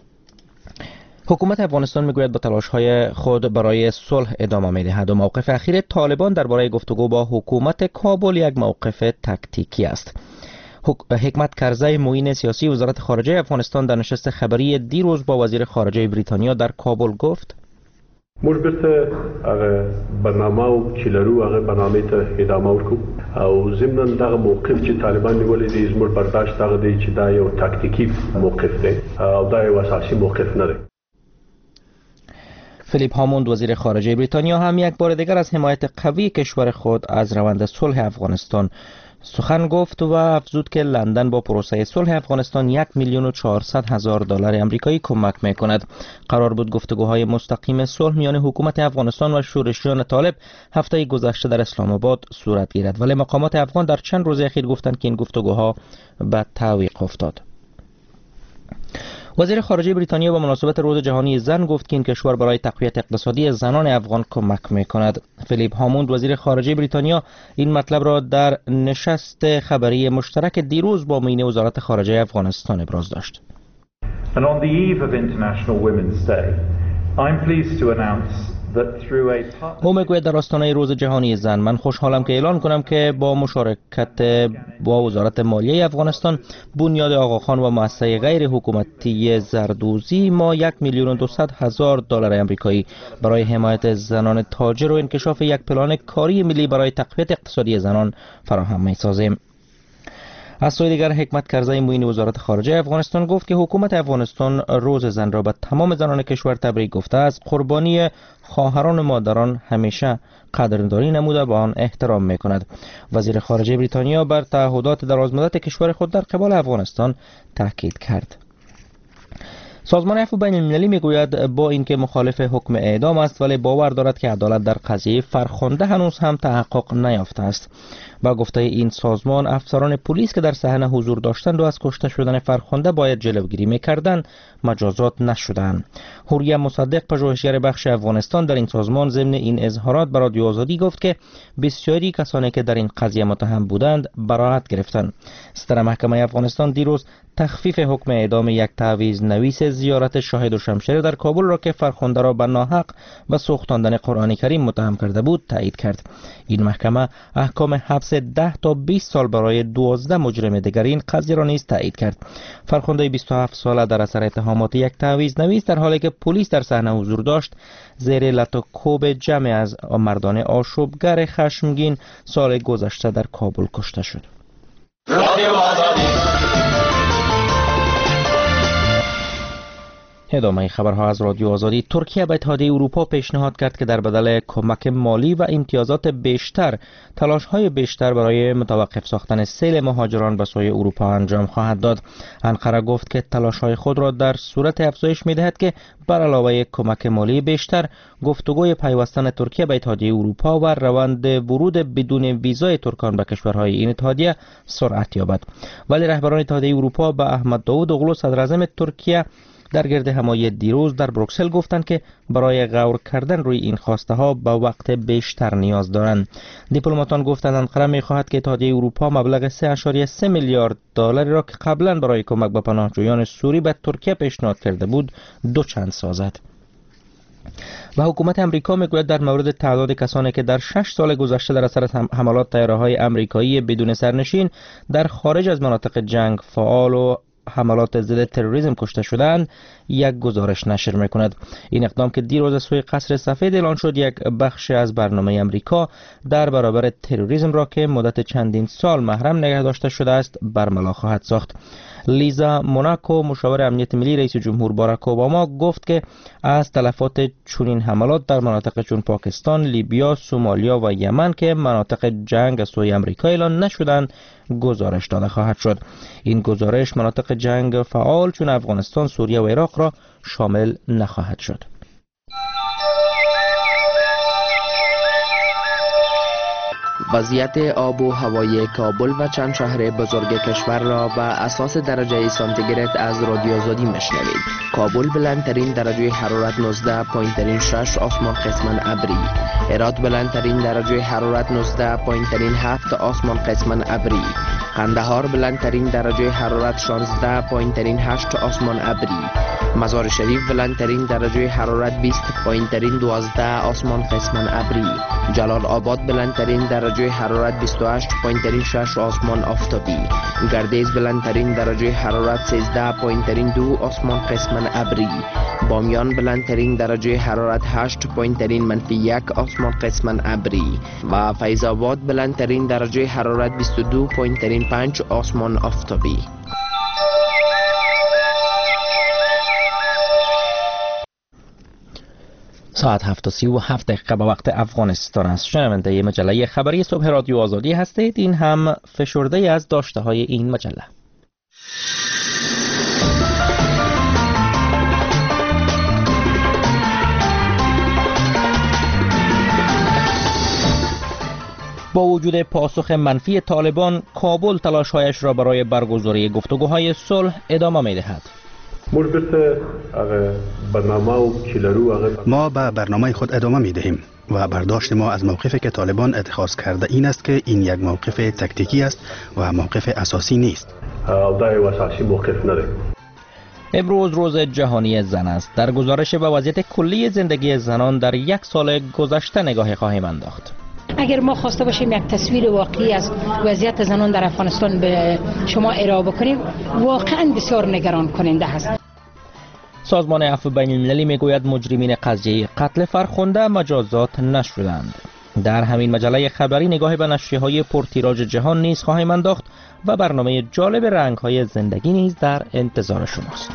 حکومت افغانستان میگوید با تلاش‌های خود برای صلح ادامه می‌دهد و موقف اخیر طالبان درباره گفتگو با حکومت کابل یک موقف تکتیکی است. حکمت کرزی معین سیاسی وزارت خارجه افغانستان در نشست خبری دیروز با وزیر خارجه بریتانیا در کابل گفت: موږ بیرته هغه برنامه او چې لرو هغه برنامه ته ادامه ورکو او ضمن دغه موقف چې طالبان نیولې دي زموږ برداشت دغه دی چې دا یو تاکتیکی موقف دی او دا یو اساسي موقف نه دی. فیلیپ هاموند وزیر خارجه بریتانیا هم یک بار دیگر از حمایت قوی کشور خود از روند صلح افغانستان سخن گفت و افزود که لندن با پروسه صلح افغانستان یک میلیون و چهارصد هزار دلار آمریکایی کمک میکند. قرار بود گفتگوهای مستقیم صلح میان حکومت افغانستان و شورشیان طالب هفته گذشته در اسلام آباد صورت گیرد، ولی مقامات افغان در چند روز اخیر گفتند که این گفتگوها به تعویق افتاد. وزیر خارجه بریتانیا به مناسبت روز جهانی زن گفت که این کشور برای تقویت اقتصادی زنان افغان کمک میکند. فیلیپ هاموند وزیر خارجه بریتانیا این مطلب را در نشست خبری مشترک دیروز با معین وزارت خارجه افغانستان ابراز داشت. And on the eve of International Women's Day, I'm pleased to announce او میگوید در آستانه روز جهانی زن من خوشحالم که اعلان کنم که با مشارکت با وزارت مالیه افغانستان، بنیاد آقاخان و مؤسسه غیر حکومتی زردوزی ما یک میلیون و دویست هزار دلار آمریکایی برای حمایت زنان تاجر و انکشاف یک پلان کاری ملی برای تقویت اقتصادی زنان فراهم می‌سازیم. از سوی دیگر حکمت کرزی معین وزارت خارجه افغانستان گفت که حکومت افغانستان روز زن را به تمام زنان کشور تبریک گفته است. قربانی خواهران و مادران همیشه قدردانی نموده به آن احترام میکند. وزیر خارجه بریتانیا بر تعهدات درازمدت کشور خود در قبال افغانستان تاکید کرد. سازمان عفو بین المللی میگوید با اینکه مخالف حکم اعدام است، ولی باور دارد که عدالت در قضیه فرخنده هنوز هم تحقق نیافته است. با گفته این سازمان، افسران پلیس که در صحنه حضور داشتند و از کشته شدن فرخنده باید جلوگیری میکردند مجازات نشدند. حوریا مصدق پژوهشگر بخش افغانستان در این سازمان ضمن این اظهارات به رادیو آزادی گفت که بسیاری کسانی که در این قضیه متهم بودند براءت گرفتند. صدر محکمه افغانستان دیروز تخفیف حکم اعدام یک تعویض نویس زیارت شاهد و شمشیر در کابل را که فرخنده را به ناحق به سوختاندن قرآن کریم متهم کرده بود تایید کرد. این محکمه احکام حبس ده تا بیست سال برای دوازده مجرم دیگر این قضیه را نیز تایید کرد. فرخنده بیست و هفت ساله در اثر اتهامات یک تعویض نویس در حالی که پلیس در صحنه حضور داشت زیر لط و کوب جمع از مردان آشوبگر خشمگین سال گذشته در کابل کشته شد. ادامه خبرها از رادیو آزادی. ترکیه به اتحادیه اروپا پیشنهاد کرد که در بدل کمک مالی و امتیازات بیشتر تلاش‌های بیشتر برای متوقف ساختن سیل مهاجران به سوی اروپا انجام خواهد داد. انقره گفت که تلاش‌های خود را در صورت افزایش می‌دهد که بر علاوه کمک مالی بیشتر، گفتگوی پیوستن ترکیه به اتحادیه اروپا و روند ورود بدون ویزای ترکان به کشورهای این اتحادیه سرعت یابد. ولی رهبران اتحادیه اروپا به احمد داوودوغلو صدراعظم ترکیه در گرد همایی دیروز در بروکسل گفتند که برای غور کردن روی این خواسته ها به وقت بیشتر نیاز دارند. دیپلماتان گفتند انقره می‌خواهد که اتحادیه اروپا مبلغ سه ممیز سه میلیارد دلار را که قبلا برای کمک به پناهجویان سوری به ترکیه پیشنهاد کرده بود دوچند سازد. و حکومت امریکا میگوید در مورد تعداد کسانی که در شش سال گذشته در اثر حملات طیاره‌های آمریکایی بدون سرنشین در خارج از مناطق جنگ فعال و حملات ضد تروریسم کشته شدند یک گزارش نشر میکند. این اقدام که دیروز از سوی قصر سفید اعلان شد یک بخش از برنامه امریکا در برابر تروریسم را که مدت چندین سال محرم نگه داشته شده است برملا خواهد ساخت. لیزا موناکو مشاور امنیت ملی رئیس جمهور باراک اوباما گفت که از تلفات چنین حملات در مناطق چون پاکستان، لیبیا، سومالیا و یمن که مناطق جنگ از سوی امریکا اعلان نشدند گزارش داده خواهد شد. این گزارش مناطق جنگ فعال چون افغانستان، سوریه و عراق را شامل نخواهد شد. وضعیت آب و هوای کابل و چند شهر بزرگ کشور را به اساس درجه سانتیگراد از رادیو آزادی میشنوید. کابل بلندترین درجه حرارت نوزده، پایینترین شش، آسمان قسماً ابری. هرات بلندترین درجه حرارت نوزده، پایینترین هفت، آسمان قسماً ابری. قندهار بلندترین درجه حرارت شانزده، پایینترین هشت، آسمان ابری. مزار شریف بلندترین درجه حرارت بیست، پایینترین دوازده، آسمان قسماً ابری. جلال آباد بلندترین درجه حرارت بیست و هشت، پایینترین شش، آسمان آفتابی. گردیز بلندترین درجه حرارت سیزده، پایینترین دو، آسمان قسماً ابری. بامیان بلندترین درجه حرارت هشت، پایینترین منفی یک، آسمان قسماً ابری. و فیض آباد بلندترین درجه حرارت بیست و دو، پایینترین پنج، آسمان آفتابی. ساعت هفت و سی و هفت دقیقه به وقت افغانستان است. شنونده مجله خبری صبح رادیو آزادی هستید. این هم فشرده از داشته های این مجله. با وجود پاسخ منفی طالبان، کابل تلاش‌هایش را برای برگزاری گفتگوهای صلح ادامه می‌دهد. ما به برنامه خود ادامه می دهیم و برداشت ما از موقفی که طالبان اتخاذ کرده این است که این یک موقف تکتیکی است و موقف اساسی نیست. امروز روز جهانی زن است. در گزارش به وضعیت کلی زندگی زنان در یک سال گذشته نگاهی خواهیم انداخت. اگر ما خواسته باشیم یک تصویر واقعی از وضعیت زنان در افغانستان به شما ارائه بکنیم، واقعا بسیار نگران کننده است. سازمان عفو بین المللی میگوید مجرمین قضیه قتل فرخنده مجازات نشدند. در همین مجله خبری نگاهی به نشریه‌های پرتیراژ جهان نیز خواهیم انداخت و برنامه جالب رنگ‌های زندگی نیز در انتظار شماست.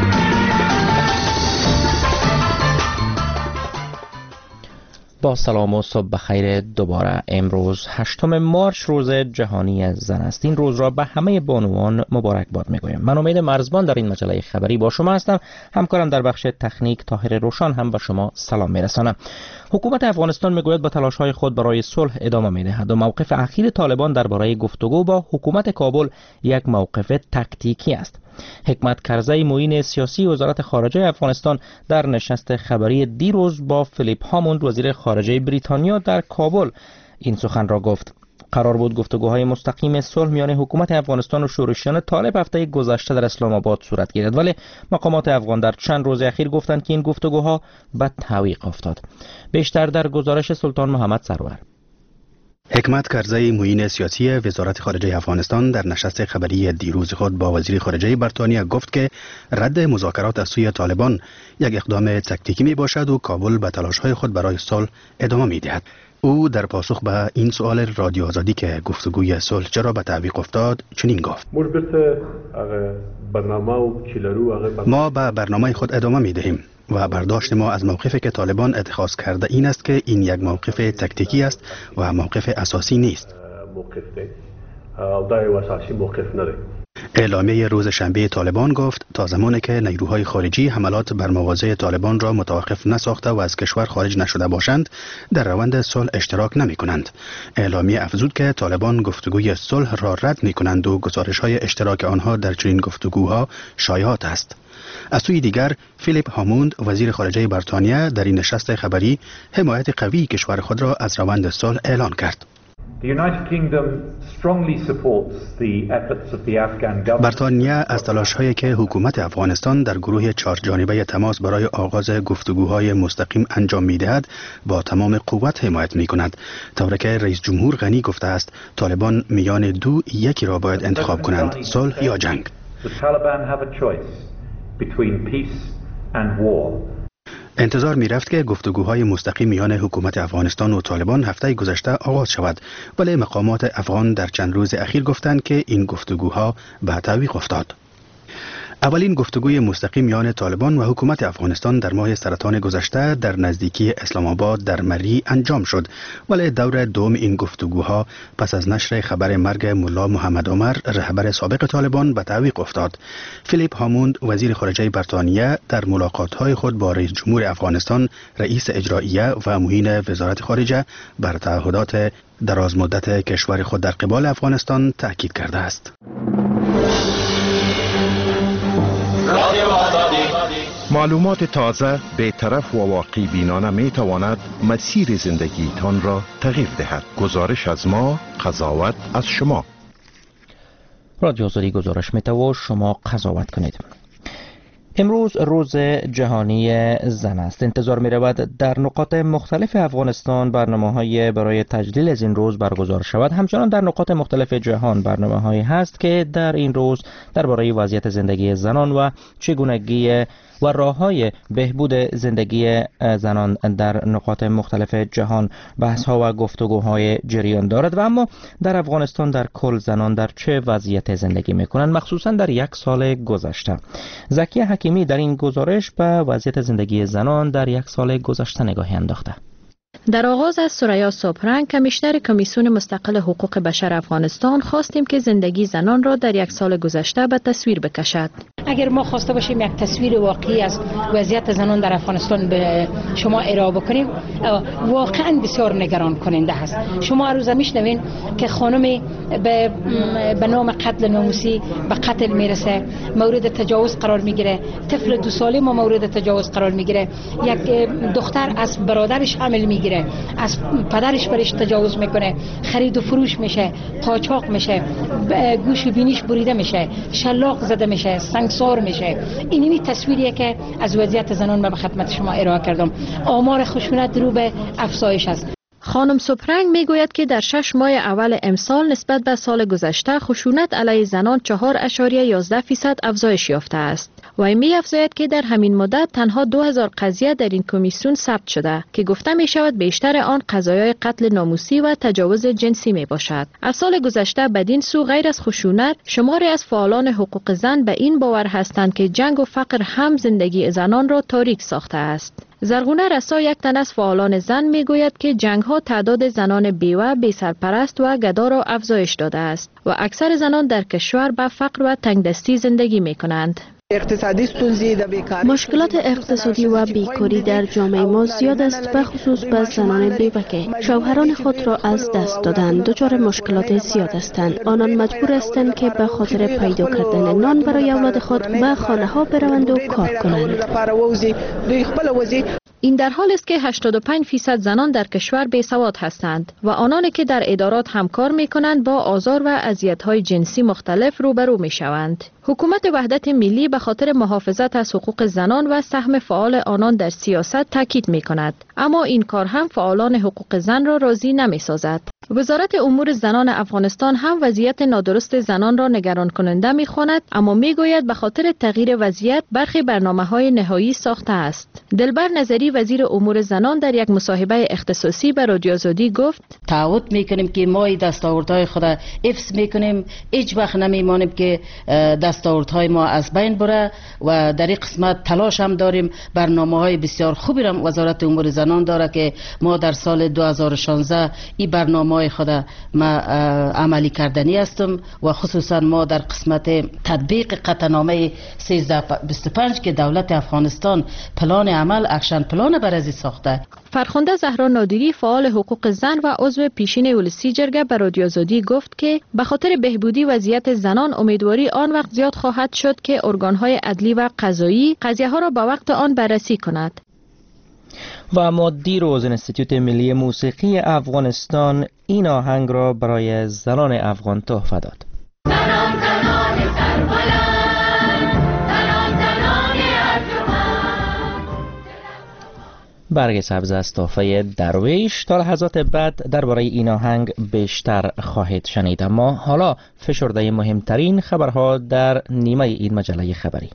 با سلام و صبح بخیر دوباره. امروز هشتم مارچ روز جهانی زن است. این روز را به همه بانوان مبارکباد میگویم. من امید مرزبان در این مجله خبری با شما هستم. همکارم در بخش تکنیک طاهر روشان هم به شما سلام میرسانم. حکومت افغانستان میگوید با تلاش‌های خود برای صلح ادامه میدهد و موقف اخیر طالبان درباره گفتگو با حکومت کابل یک موقف تکتیکی است. حکمت کرزی معین سیاسی وزارت خارجه افغانستان در نشست خبری دیروز با فلیپ هاموند وزیر خارجه بریتانیا در کابل این سخن را گفت. قرار بود گفتگوهای مستقیم صلح میان حکومت افغانستان و شورشیان طالب هفته گذشته در اسلام آباد صورت گیرد، ولی مقامات افغان در چند روز اخیر گفتند که این گفتگوها به تعویق افتاد. بیشتر در گزارش سلطان محمد سرور. حکمت کرزی معین سیاسی وزارت خارجه افغانستان در نشست خبری دیروز خود با وزیر خارجه بریتانیا گفت که رد مذاکرات از سوی طالبان یک اقدام تکتیکی می باشد و کابل به تلاش‌های خود برای صلح ادامه می دهد. او در پاسخ به این سوال رادیو آزادی که گفتگوی صلح چرا به تعویق افتاد چنین گفت: ما به برنامه خود ادامه می دهیم و برداشت ما از موقفی که طالبان اتخاذ کرده این است که این یک موقف تکتیکی است و موقف اساسی نیست. اعلامیه روز شنبه طالبان گفت تا زمانی که نیروهای خارجی حملات بر مواضع طالبان را متوقف نساخته و از کشور خارج نشده باشند در روند صلح اشتراک نمی کنند. اعلامیه افزود که طالبان گفتگوی صلح را رد می کنند و گزارش های اشتراک آنها در چنین گفتگوها شایعات است. از سوی دیگر فیلیپ هاموند وزیر خارجه بریتانیا در این نشست خبری حمایت قوی کشور خود را از روند صلح اعلان کرد. بریتانیا از تلاش‌هایی که حکومت افغانستان در گروه چهار جانبه تماس برای آغاز گفتگوهای مستقیم انجام می‌دهد با تمام قوت حمایت می‌کند، طوری که رئیس جمهور غنی گفته است طالبان میان دو یکی را باید انتخاب کنند، صلح یا جنگ. انتظار می رفت که گفتگوهای مستقیم میان حکومت افغانستان و طالبان هفته گذشته آغاز شود، ولی مقامات افغان در چند روز اخیر گفتند که این گفتگوها به تعویق افتاد. اولین گفتگوی مستقیم میان طالبان و حکومت افغانستان در ماه سرطان گذشته در نزدیکی اسلام آباد در مری انجام شد، ولی دور دوم این گفتگوها پس از نشر خبر مرگ ملا محمد عمر رهبر سابق طالبان به تعویق افتاد. فیلیپ هاموند وزیر خارجه بریتانیا در ملاقات‌های خود با رئیس جمهور افغانستان، رئیس اجراییه و معین وزارت خارجه بر تعهدات درازمدت کشور خود در قبال افغانستان تاکید کرده است. معلومات تازه، بی‌طرف و واقعی بینانه می تواند مسیر زندگیتان را تغییر دهد. گزارش از ما، قضاوت از شما. رادیو آزادی گزارش می تواند شما قضاوت کنید. امروز روز جهانی زن است. انتظار می رود در نقاط مختلف افغانستان برنامه‌های برای تجلیل از این روز برگزار شود. همچنان در نقاط مختلف جهان برنامه‌هایی هست که در این روز درباره وضعیت زندگی زنان و چگونگی و راه‌های بهبود زندگی زنان در نقاط مختلف جهان بحث‌ها و گفتگوهای جریان دارد. و اما در افغانستان در کل زنان در چه وضعیت زندگی می‌کنند، مخصوصاً در یک سال گذشته؟ زکیه حکیمی در این گزارش به وضعیت زندگی زنان در یک سال گذشته نگاهی انداخته. در آغاز از سریا صبحرنگ، کمیشنر کمیسیون مستقل حقوق بشر افغانستان، خواستیم که زندگی زنان را در یک سال گذشته به تصویر بکشد. اگر ما خواسته باشیم یک تصویر واقعی از وضعیت زنان در افغانستان به شما ارائه بکنیم، واقعا بسیار نگران کننده است. شما روزا میشنوین که خانمی به به نام قتل ناموسی به قتل میرسه، مورد تجاوز قرار میگیره، طفل دو ساله ما مورد تجاوز قرار میگیره، یک دختر از برادرش حمل میگیره، از پدرش برش تجاوز میکنه، خرید و فروش میشه، قاچاق میشه، گوش و بینیش بریده میشه، شلاق زده میشه، سنگسار میشه. اینمی تصویریه که از وضعیت زنان من به خدمت شما ارائه کردم. آمار خشونت رو به افزایش است. خانم سپرنگ میگوید که در شش ماه اول امسال نسبت به سال گذشته خشونت علیه زنان چهار اشاریه یازده فیصد افزایش یافته است. و می افزاید که در همین مدت تنها دو هزار قضیه در این کمیسیون ثبت شده که گفته می شود بیشتر آن قضایای قتل ناموسی و تجاوز جنسی می باشد. از سال گذشته بدین سو غیر از خشونت، شماری از فعالان حقوق زن به این باور هستند که جنگ و فقر هم زندگی زنان را تاریک ساخته است. زرغونه رسا، یک تن از فعالان زن، میگوید که جنگ ها تعداد زنان بیوه، بی سرپرست و گدا را افزایش داده است و اکثر زنان در کشور به فقر و تنگدستی زندگی می کنند. مشکلات اقتصادی و بیکاری در جامعه ما زیاد است، به خصوص به زنان بیوه که شوهران خود را از دست دادند دچار مشکلات زیاد هستند. آنان مجبور هستند که به خاطر پیدا کردن نان برای اولاد خود به خانه ها بروند و کار کنند. این در حال است که هشتاد و پنج فیصد زنان در کشور بیسواد هستند و آنانی که در ادارات همکار می کنند با آزار و اذیت‌های جنسی مختلف روبرو می شوند. حکومت وحدت ملی به خاطر محافظت از حقوق زنان و سهم فعال آنان در سیاست تاکید می کند، اما این کار هم فعالان حقوق زن را راضی نمی سازد. وزارت امور زنان افغانستان هم وضعیت نادرست زنان را نگران کننده می‌خواند، اما میگوید به خاطر تغییر وضعیت برخی برنامه‌های نهایی ساخته است. دلبر نظری وزیر امور زنان در یک مصاحبه اختصاصی به رادیو آزادی گفت: تعهد میکنیم که ما دستاوردهای خود حفظ میکنیم، هیچ وقت نمیمانیم که دستاوردهای ما از بین بره و در این قسمت تلاش هم داریم. برنامه‌های بسیار خوبی را وزارت امور زنان داره که ما در سال دو هزار و شانزده این برنامه‌های خود ما عملی کردنی هستم و خصوصا ما در قسمت تطبیق قطعنامه سیزده بیست و پنج که دولت افغانستان پلان عمل اکشن پلان برازی ساخته. فرخنده زهرا نادری فعال حقوق زن و عضو پیشین ولسی جرگه به رادیو آزادی گفت که به خاطر بهبودی وضعیت زنان امیدواری آن وقت زیاد خواهد شد که ارگان‌های عدلی و قضایی قضیه‌ها را به وقت آن بررسی کند. و اما دیروز انستیتوت ملی موسیقی افغانستان این آهنگ را برای زنان افغان تحفه داد. زنان زنان سربلند، زنان زنان ارجمند. برگ سبز از تحفه درویش. تا لحظات بعد درباره این آهنگ بیشتر خواهید شنید، اما حالا فشرده مهمترین خبرها در نیمه این مجله خبری.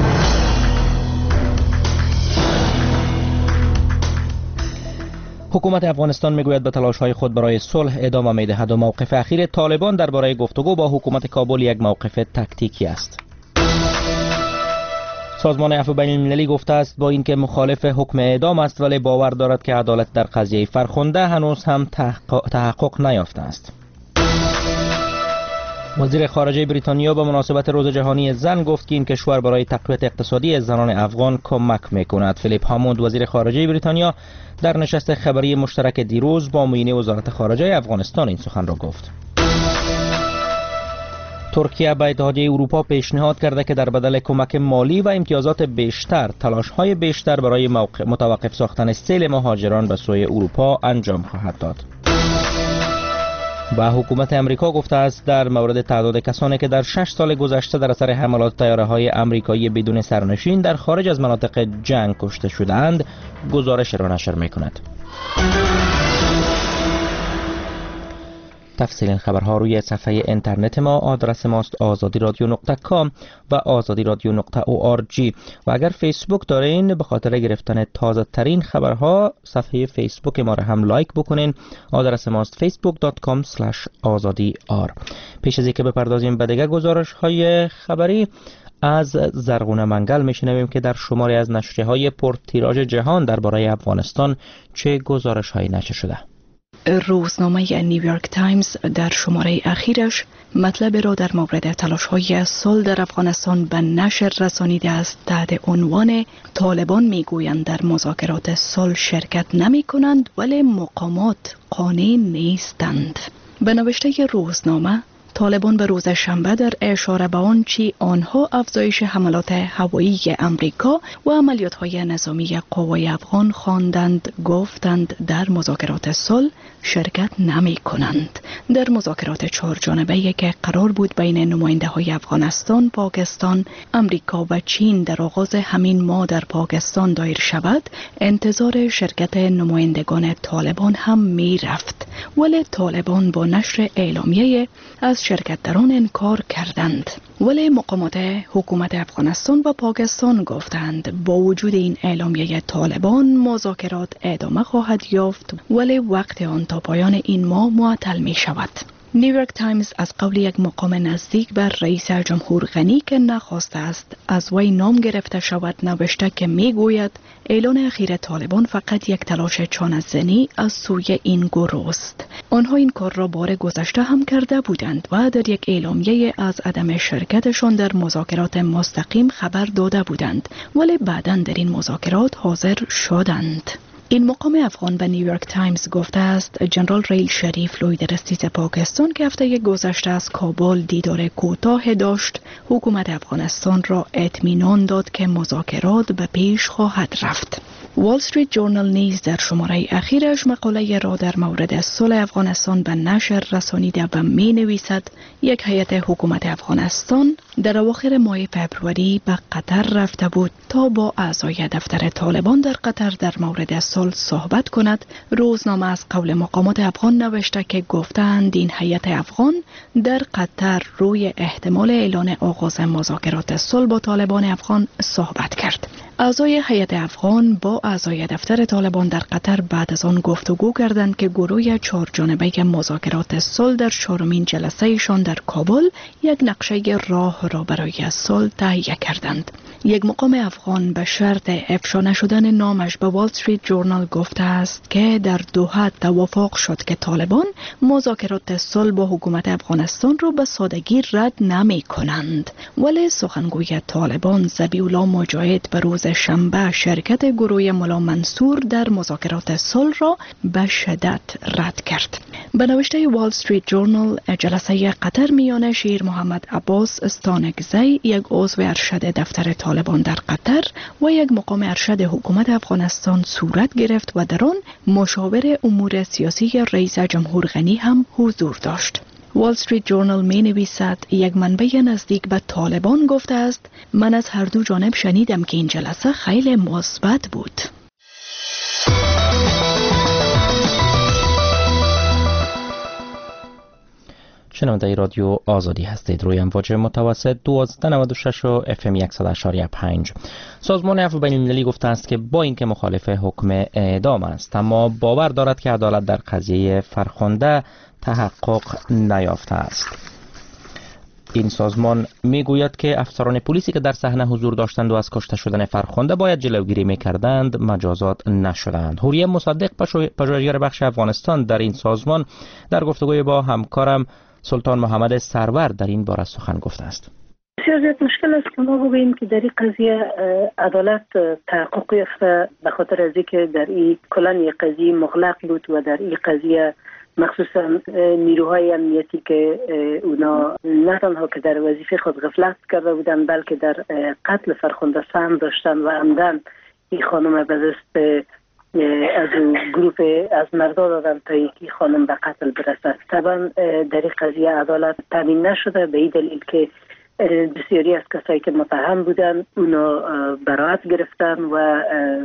حکومت افغانستان میگوید به تلاش‌های خود برای صلح ادامه می‌دهد و موقف اخیر طالبان درباره گفتگو با حکومت کابل یک موقف تاکتیکی است. سازمان عفو بین المللی گفته است با اینکه مخالف حکم اعدام است ولی باور دارد که عدالت در قضیه فرخنده هنوز هم تحقق نیافته است. وزیر خارجه بریتانیا به مناسبت روز جهانی زن گفت که این کشور برای تقویت اقتصادی زنان افغان کمک میکند. فلیپ هاموند وزیر خارجه بریتانیا در نشست خبری مشترک دیروز با معین وزارت خارجه افغانستان این سخن را گفت. ترکیه به اتحادیه اروپا پیشنهاد کرده که در بدل کمک مالی و امتیازات بیشتر تلاش‌های بیشتر برای متوقف ساختن سیل مهاجران به سوی اروپا انجام خواهد داد. و حکومت امریکا گفته است در مورد تعداد کسانی که در شش سال گذشته در اثر حملات طیاره‌های آمریکایی بدون سرنشین در خارج از مناطق جنگ کشته شده‌اند گزارش را نشر می‌کند. تفصیل این خبرها روی صفحه اینترنت ما، آدرس ماست آزادی رادیو نقطه کام و آزادی رادیو نقطه او آر جی. و اگر فیسبوک دارین به خاطر گرفتن تازه ترین خبرها صفحه فیسبوک ما را هم لایک بکنین، آدرس ماست فیسبوک دات کام اسلش آزادی آر. پیش از اینکه بپردازیم به دیگر گزارش های خبری، از زرغونه منگل میشنویم که در شماری از نشریه‌های پرتیراژ جهان درباره افغانستان چه گزارش‌هایی نشر شده. روزنامه نیویورک تایمز در شماره اخیرش مطلب را در مورد تلاش‌های صلح در افغانستان به نشر رسانیده است. تحت عنوان طالبان میگویند در مذاکرات صلح شرکت نمی کنند ولی مقامات قانع نیستند. به نوشته روزنامه، طالبان به روز شنبه در اشاره به آنچه آنها افزایش حملات هوایی امریکا و عملیات‌های نظامی قوای افغان خواندند، گفتند در مذاکرات صلح شرکت نمی کنند. در مذاکرات چهار جانبه‌ای که قرار بود بین نماینده‌های افغانستان، پاکستان، امریکا و چین در آغاز همین ماه در پاکستان دایر شود، انتظار شرکت نمایندگان طالبان هم می رفت، ولی طالبان با نشر اعلامیه از شرکت در آن انکار کردند. ولی مقامات حکومت افغانستان و پاکستان گفتند با وجود این اعلامیه طالبان مذاکرات ادامه خواهد یافت ولی وقت آن تا پایان این ماه معطل می شود. نیویورک تایمز از قول یک مقام نزدیک بر رئیس جمهور غنی که نخواسته است از وی نام گرفته شود نوشته که می گوید اعلان اخیر طالبان فقط یک تلاش چانه‌زنی از سوی این گروه است. آنها این کار را بار گذشته هم کرده بودند و در یک اعلامیه از عدم شرکتشان در مذاکرات مستقیم خبر داده بودند ولی بعداً در این مذاکرات حاضر شدند. این مقام افغان به نیویورک تایمز گفته است جنرال ریل شریف لوی رئیس پاکستان که هفته گذشته از کابل دیدار کوتاه داشت، حکومت افغانستان را اطمینان داد که مذاکرات به پیش خواهد رفت. وال استریت جورنال نیز در شماره اخیرش مقاله را در مورد صلح افغانستان به نشر رسانیده و می نویسد یک هیئت حکومت افغانستان در اواخر ماه فبروری به قطر رفته بود تا با اعضای دفتر طالبان در قطر در مورد صلح صحبت کند. روزنامه از قول مقامات افغان نوشته که گفتند این هیئت افغان در قطر روی احتمال اعلان آغاز مذاکرات صلح با طالبان افغان صحبت کرد. اعضای هیئت افغان با اعضای دفتر طالبان در قطر بعد از آن گفتگو کردند که گروه چهار جانبه مذاکرات صلح در چهارمین جلسه ایشان در کابل یک نقشه راه را برای صلح تهیه کردند. یک مقام افغان به شرط افشا نشدن نامش به وال استریت جورنال گفته است که در دوحه توافق شد که طالبان مذاکرات صلح با حکومت افغانستان را به سادگی رد نمی کنند، ولی سخنگوی طالبان ذبیح الله مجاهد به روز شنبه شرکت گروه ملا منصور در مذاکرات صلح را به شدت رد کرد. به نوشته وال استریت جورنال، جلسه قطر میان شیر محمد عباس استانکزی، یک عضو ارشد دفتر طالبان در قطر و یک مقام ارشد حکومت افغانستان صورت گرفت و در آن مشاور امور سیاسی رئیس جمهور غنی هم حضور داشت. وال استریت جورنال می نویسد یک منبع نزدیک به طالبان گفته است من از هر دو جانب شنیدم که این جلسه خیلی مثبت بود. شنونده رادیو آزادی هستید. روی امواج متوسط دوازده نود و شش و اف ام صد و شش و پنج. سازمان عفو بین المللی گفته است که با اینکه مخالف حکم اعدام است، اما باور دارد که عدالت در قضیه فرخنده تحقق نیافته است. این سازمان میگوید که افسران پلیسی که در صحنه حضور داشتند و از کشته شدن فرخنده باید جلوگیری میکردند مجازات نشدند. حوریم مصدق، پژوهشگر بخش افغانستان در این سازمان، در گفتگوی با همکارم سلطان محمد سرور در این باره سخن گفته است. بسیار زیاد مشکل است که ما بگوییم که در این قضیه عدالت تحقق یافته، به خاطر از اینکه در این کلان یک قضیه مغلق بود و در این قضیه مخصوصا نیروهای امنیتی که اونا نه تنها که در وظیفه خود غفلت کرده بودن بلکه در قتل فرخنده سهم داشتن و عمدن این خانم به دست از گروپ از مردا دادن تا اینکه خانم به قتل برسد. طبعا در این قضیه عدالت تامین نشده، به این دلیل که بسیاری از کسایی که متهم بودن اونا براءت گرفتن و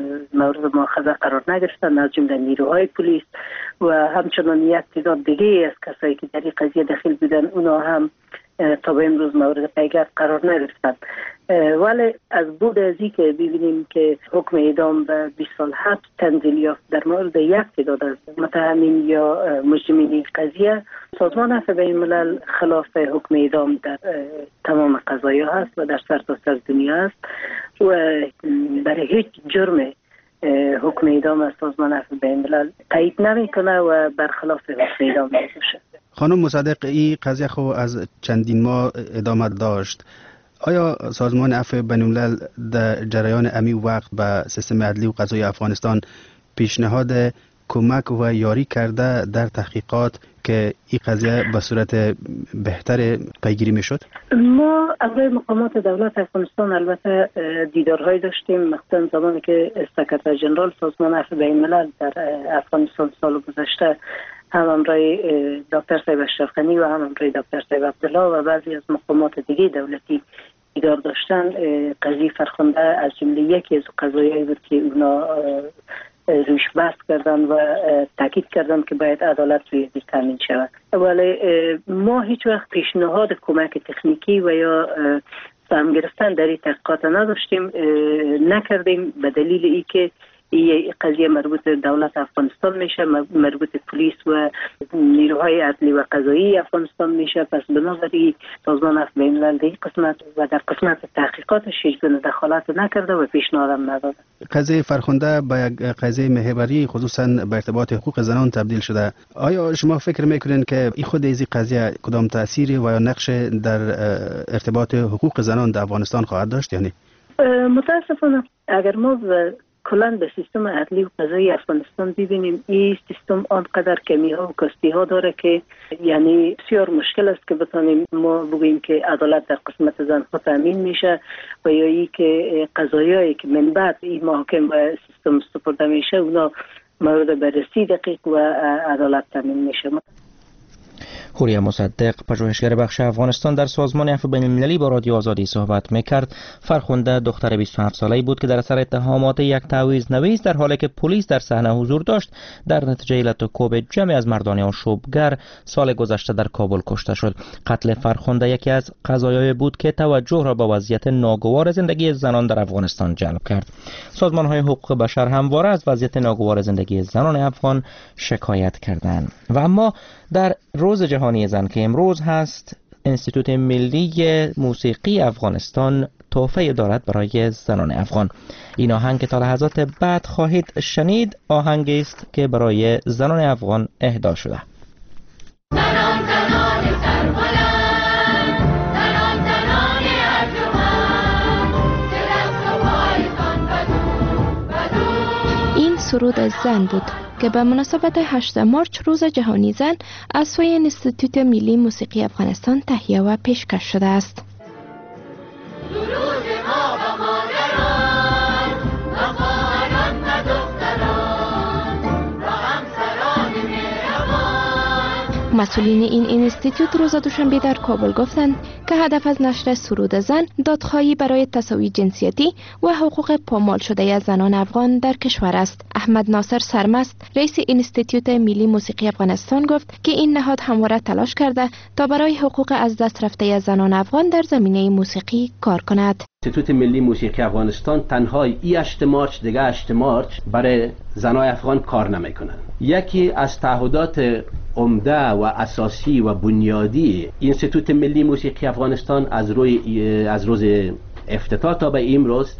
مورد مؤاخذه قرار نگرفتن، از جمله نیروهای پلیس و همچنان یک تعداد دیگه از کسایی که در این قضیه دخیل بودن اونا هم تا به امروز مورد پیگرد قرار نگرفتن. ولی از بود از این که ببینیم که حکم اعدام به بیست سال حبس تنزیل یافت در مورد یک تعداد از متهمین یا مجرمین این قضیه، سازمان عفو بین الملل خلاف حکم اعدام در تمام قضایا هست و در سرتاسر دنیا هست و برای هیچ جرم حکم اعدام از سازمان عفو بین الملل تایید نمیکنه و برخلاف حکم اعدام میشه. خانم مصدق، این قضیه خو از چندین ماه ادامه داشت. آیا سازمان عفو بین الملل در جریان امی وقت به سیستم عدلی و قضایی افغانستان پیشنهاد کمک و یاری کرده در تحقیقات که این قضیه به صورت بهتر پیگیری میشد؟ ما اعضای مقامات دولت افغانستان البته دیدارهای داشتیم، مثلا زمانی که سکرتر ژنرال سازمان عفو بین الملل در افغانستان سال گذشته هم همراه دکتر صاحب اشرف غنی و هم همراه دکتر صاحب عبدالله و بعضی از مقامات دیگه دولتی دیدار داشتن. قضیه فرخنده از جمله یکی از قضایایی بود که اونا روش بحث کردن و تاکید کردن که باید عدالت روی دید تامین شود. ولی ما هیچ وقت پیشنهاد کمک تکنیکی و یا سهم گرفتن در این تحقیقات نداشتیم، نکردیم به دلیل ای که این قضیه مربوط دولت افغانستان میشه، مربوط پلیس و نیروهای عدلی و قضایی افغانستان میشه. پس بنابراین سازمان عفو بین الملل در قسمت و در قسمت تحقیقاتش هیچ گونه دخالت نکرده و پیشنهادم نداده. قضیه فرخنده به یک قضیه محوری خصوصا به ارتباط حقوق زنان تبدیل شده. آیا شما فکر میکنین که این خود از این قضیه کدام تأثیری و یا نقش در ارتباط حقوق زنان در افغانستان خواهد داشت؟ یعنی متاسفانه اگر ما کلا به سیستم عدلی و قضایی افغانستان ببینیم این سیستم آنقدر کمی ها و کاستی ها داره که یعنی بسیار مشکل است که بتانیم ما بگوییم که عدالت در قسمت زن ها تامین میشه و یا ای که قضایایی که من بعد این محاکم و سیستم سپرده میشه اونا مورد بررسی دقیق و عدالت تامین میشه. هوریا مصدق پژوهشگر بخش افغانستان در سازمان عفو بین المللی با رادیو آزادی صحبت میکرد. فرخنده دختر بیست و هفت ساله‌ای بود که در اثر اتهامات یک تعویض نویس در حالی که پلیس در صحنه حضور داشت در نتیجه لط و کوب جمعی از مردان آشوبگر سال گذشته در کابل کشته شد. قتل فرخنده یکی از قضایایی بود که توجه را به وضعیت ناگوار زندگی زنان در افغانستان جلب کرد. سازمان‌های حقوق بشر همواره از وضعیت ناگوار زندگی زنان افغان شکایت کردند. و اما در روز جهانی زن که امروز هست، انستیتوت ملی موسیقی افغانستان تحفه دارد برای زنان افغان. این آهنگ که تا لحظات بعد خواهید شنید آهنگی است که برای زنان افغان اهدا شده. زنان زنان سربلند، زنان زنان ارجمند، که دست و پایتان بدو بدو. این سرود از زن بود که به مناسبت هشتم مارچ روز جهانی زن از سوی انستیتوت ملی موسیقی افغانستان تهیه و پیشکش شده است. درود ما به مادران، و خواهران و دختران، و همسران مهربان. مسئولین این انستیتوت روز دوشنبه در کابل گفتند که هدف از نشر سرود زن دادخواهی برای تساوی جنسیتی و حقوق پامال شده زنان افغان در کشور است. احمد ناصر سرمست رئیس انستیتوت ملی موسیقی افغانستان گفت که این نهاد همواره تلاش کرده تا برای حقوق از دست رفته زنان افغان در زمینه موسیقی کار کند. انستیتوت ملی موسیقی افغانستان تنها ای هشت مارچ دیگه هشت مارچ برای زنای افغان کار نمیکنن. یکی از تعهدات عمده و اساسی و بنیادی انستیتوت ملی موسیقی افغانستان از روی از روز افتتاح تا به امروز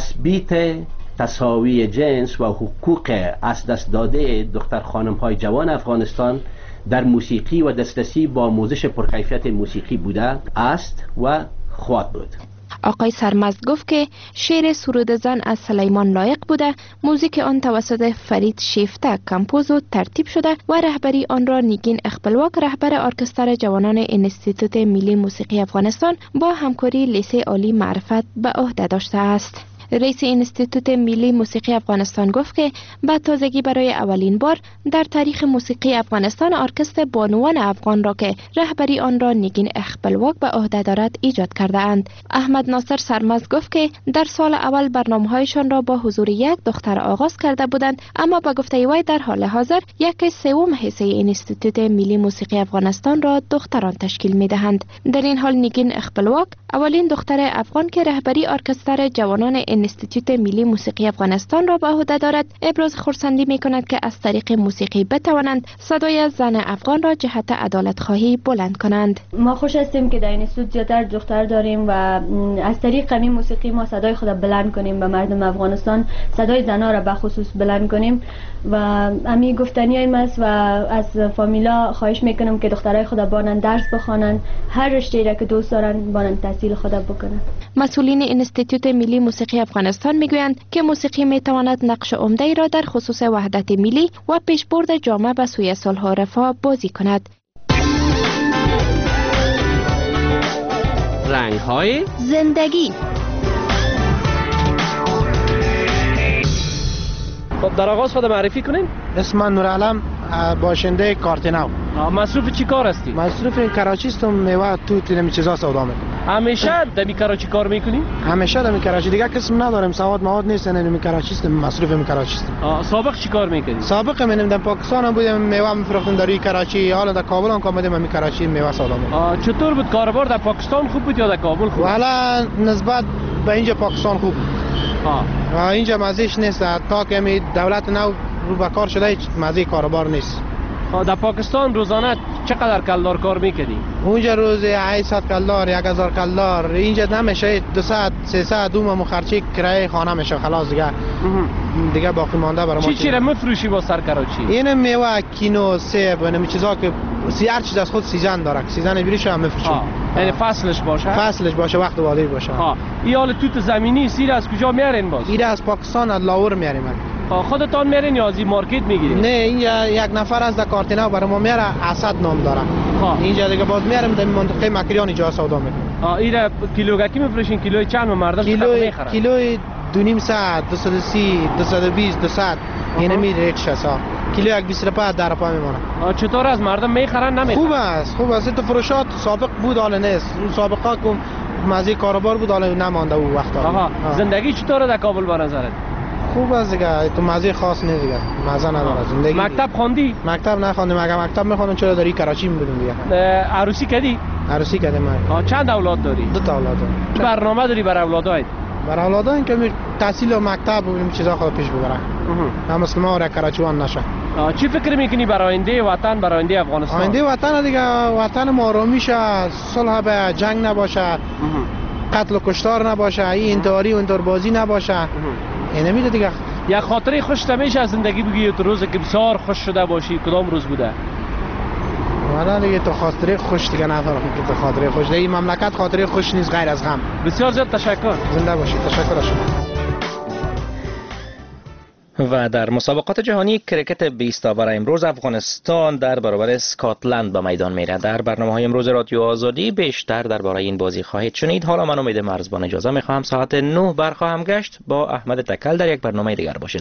تثبیت تساوی جنس و حقوق از دست داده دختر خانم های جوان افغانستان در موسیقی و دسترسی با آموزش پرکیفیت موسیقی بوده است و خواهد بود. آقای سرمست گفت که شعر سرود زن از سلیمان لایق بوده، موزیک آن توسط فرید شیفته کمپوز و ترتیب شده و رهبری آن را نیگین اخبلواک رهبر ارکستر جوانان انستیتوت ملی موسیقی افغانستان با همکاری لیسه عالی معرفت به عهده داشته است. رئیس انستیتوت ملی موسیقی افغانستان گفت که به تازگی برای اولین بار در تاریخ موسیقی افغانستان ارکستر بانوان افغان را که رهبری آن را نیگین اخبلواک به عهده دارد ایجاد کرده اند. احمد ناصر سرمست گفت که در سال اول برنامه‌هایشان را با حضور یک دختر آغاز کرده بودند، اما با گفته وی در حال حاضر یک سوم حصه انستیتوت ملی موسیقی افغانستان را دختران تشکیل می‌دهند. در این حال نیگین اخبلواک اولین دختر افغان که رهبری ارکستر جوانان انستیتوت ملی موسیقی افغانستان را به عهده دارد ابراز خرسندی می کند که از طریق موسیقی بتوانند صدای زن افغان را جهت عدالت خواهی بلند کنند. ما خوش هستیم که در این انستیتوت زیادتر دختر داریم و از طریق همین موسیقی ما صدای خود بلند کنیم به مردم افغانستان، صدای زنها را به خصوص بلند کنیم و امی گفتنی این است و از فامیلا خواهش میکنم که دخترای خود بانند درس بخوانند، هر رشته‌ای را که دوست دارند بانند تحصیل خود بکنند. مسئولین انستیتوت ملی موسیقی افغانستان میگویند که موسیقی میتواند نقش عمده‌ای را در خصوص وحدت ملی و پیشبرد جامعه به سوی صلح و رفاه بازی کند. رنگ‌های زندگی. خب در آغاز خود معرفی کنین. اسم من نورعلم، باشنده کارتنو. مصروف چی کار هستی؟ مصروف کراچی هستم، میوه تو تینمی چیزا سودا میکنم. همیشه در کراچی کار میکنی؟ همیشه در کراچی، دیگه قسم ندارم، سواد مواد نیست، در کراچی هستم، مصروف می کراچی هستم. سابق چی کار میکنی؟ سابق منم در پاکستان هم بودم، میوه میفروختم در کراچی، حالا در کابل هم اومدم می کراچی میوه سودا میکنم. چطور بود کاروبار در پاکستان خوب بود یا در کابل خوب؟ والا نسبت به اینجا پاکستان خوب بود. ها. اینجا مزهش نیست، تا که دولت نو رو به کار شده مزه کاروبار نیست. در پاکستان روزانه چقدر کلدار کار میکردی؟ اونجا روز هشتصد کلدار، یک هزار کلدار. اینجا نمیشه دویست سیصد دوم مخرچی کرایه خانه میشه خلاص دیگه. دیگه باقی مانده برای ما. چی چی را میفروشی با سر کراچی؟ این میوه، کینو، سیب و این چیزا که هر چیز از خود سیزن داره. سیزن بیریش هم میفروشیم. یعنی فصلش باشه؟ فصلش باشه، وقت وادی باشه. ها. این حال توت زمینی سیر از کجا میارین باز؟ این از پاکستان، از لاهور میاریم. خودتان میارین یا از این مارکت میگیرین؟ نه، اینجا یک نفر از کارتینا برای ما میاره، اسد نام داره. اینجا دیگه باز میاریم در منطقه مکریان اینجا سودا میکنیم. ها، این کیلوگکی میفروشین؟ کیلوی چند مردم کیلو کیلوی دو نیم ساعت، دویست و سی، دویست و بیست، دویست. اینه می ریتش ها. کیلو یک بیست و پنج در پا میمونه. چطور از مردم میخرن نمیخرن؟ خوب است، خوب است. تو فروشات سابق بود حالا نیست. سابقا که مزه کاروبار بود حالا نمانده او وقتا. آها. زندگی چطوره در کابل به نظرت؟ خوب است دیگه. تو مزه خاص نیست دیگه. مزه نداره زندگی. مکتب خواندی؟ مکتب نخواندم. مگه مکتب میخوانم چرا داری کراچی میبودم دیگه. عروسی کردی؟ عروسی کردم من. چند اولاد داری؟ دو تا اولاد دارم. چه برنامه داری برای اولادات؟ برای اولادان این که می تحصیل و مکتب و این چیزا خود پیش ببره. هم مثل ما کراچیوان نشه. چی فکر میکنی برای آینده وطن، برای آینده افغانستان؟ آینده وطن دیگه، وطن ما آرامی شه، صلح به جنگ نباشه، قتل و کشتار نباشه، این انتحاری و انتحاربازی نباشه. اینه میده دیگه. یک خاطره خوش همیشه از زندگی بگی تو روزی که بسیار خوش شده باشی کدام روز بوده؟ والا دیگه تو خاطره خوش دیگه ندارم که تو خاطره خوش. دیگه این مملکت خاطره خوش نیست غیر از غم. بسیار زیاد تشکر. زنده باشید. تشکر از شما. و در مسابقات جهانی کرکت بیست آور امروز افغانستان در برابر اسکاتلند به میدان میره. در برنامه‌های امروز رادیو آزادی بیشتر درباره این بازی خواهید شنید. حالا من امید مرزبان اجازه میخواهم ساعت نه برخواهم گشت با احمد تکل در یک برنامه دیگر باشید.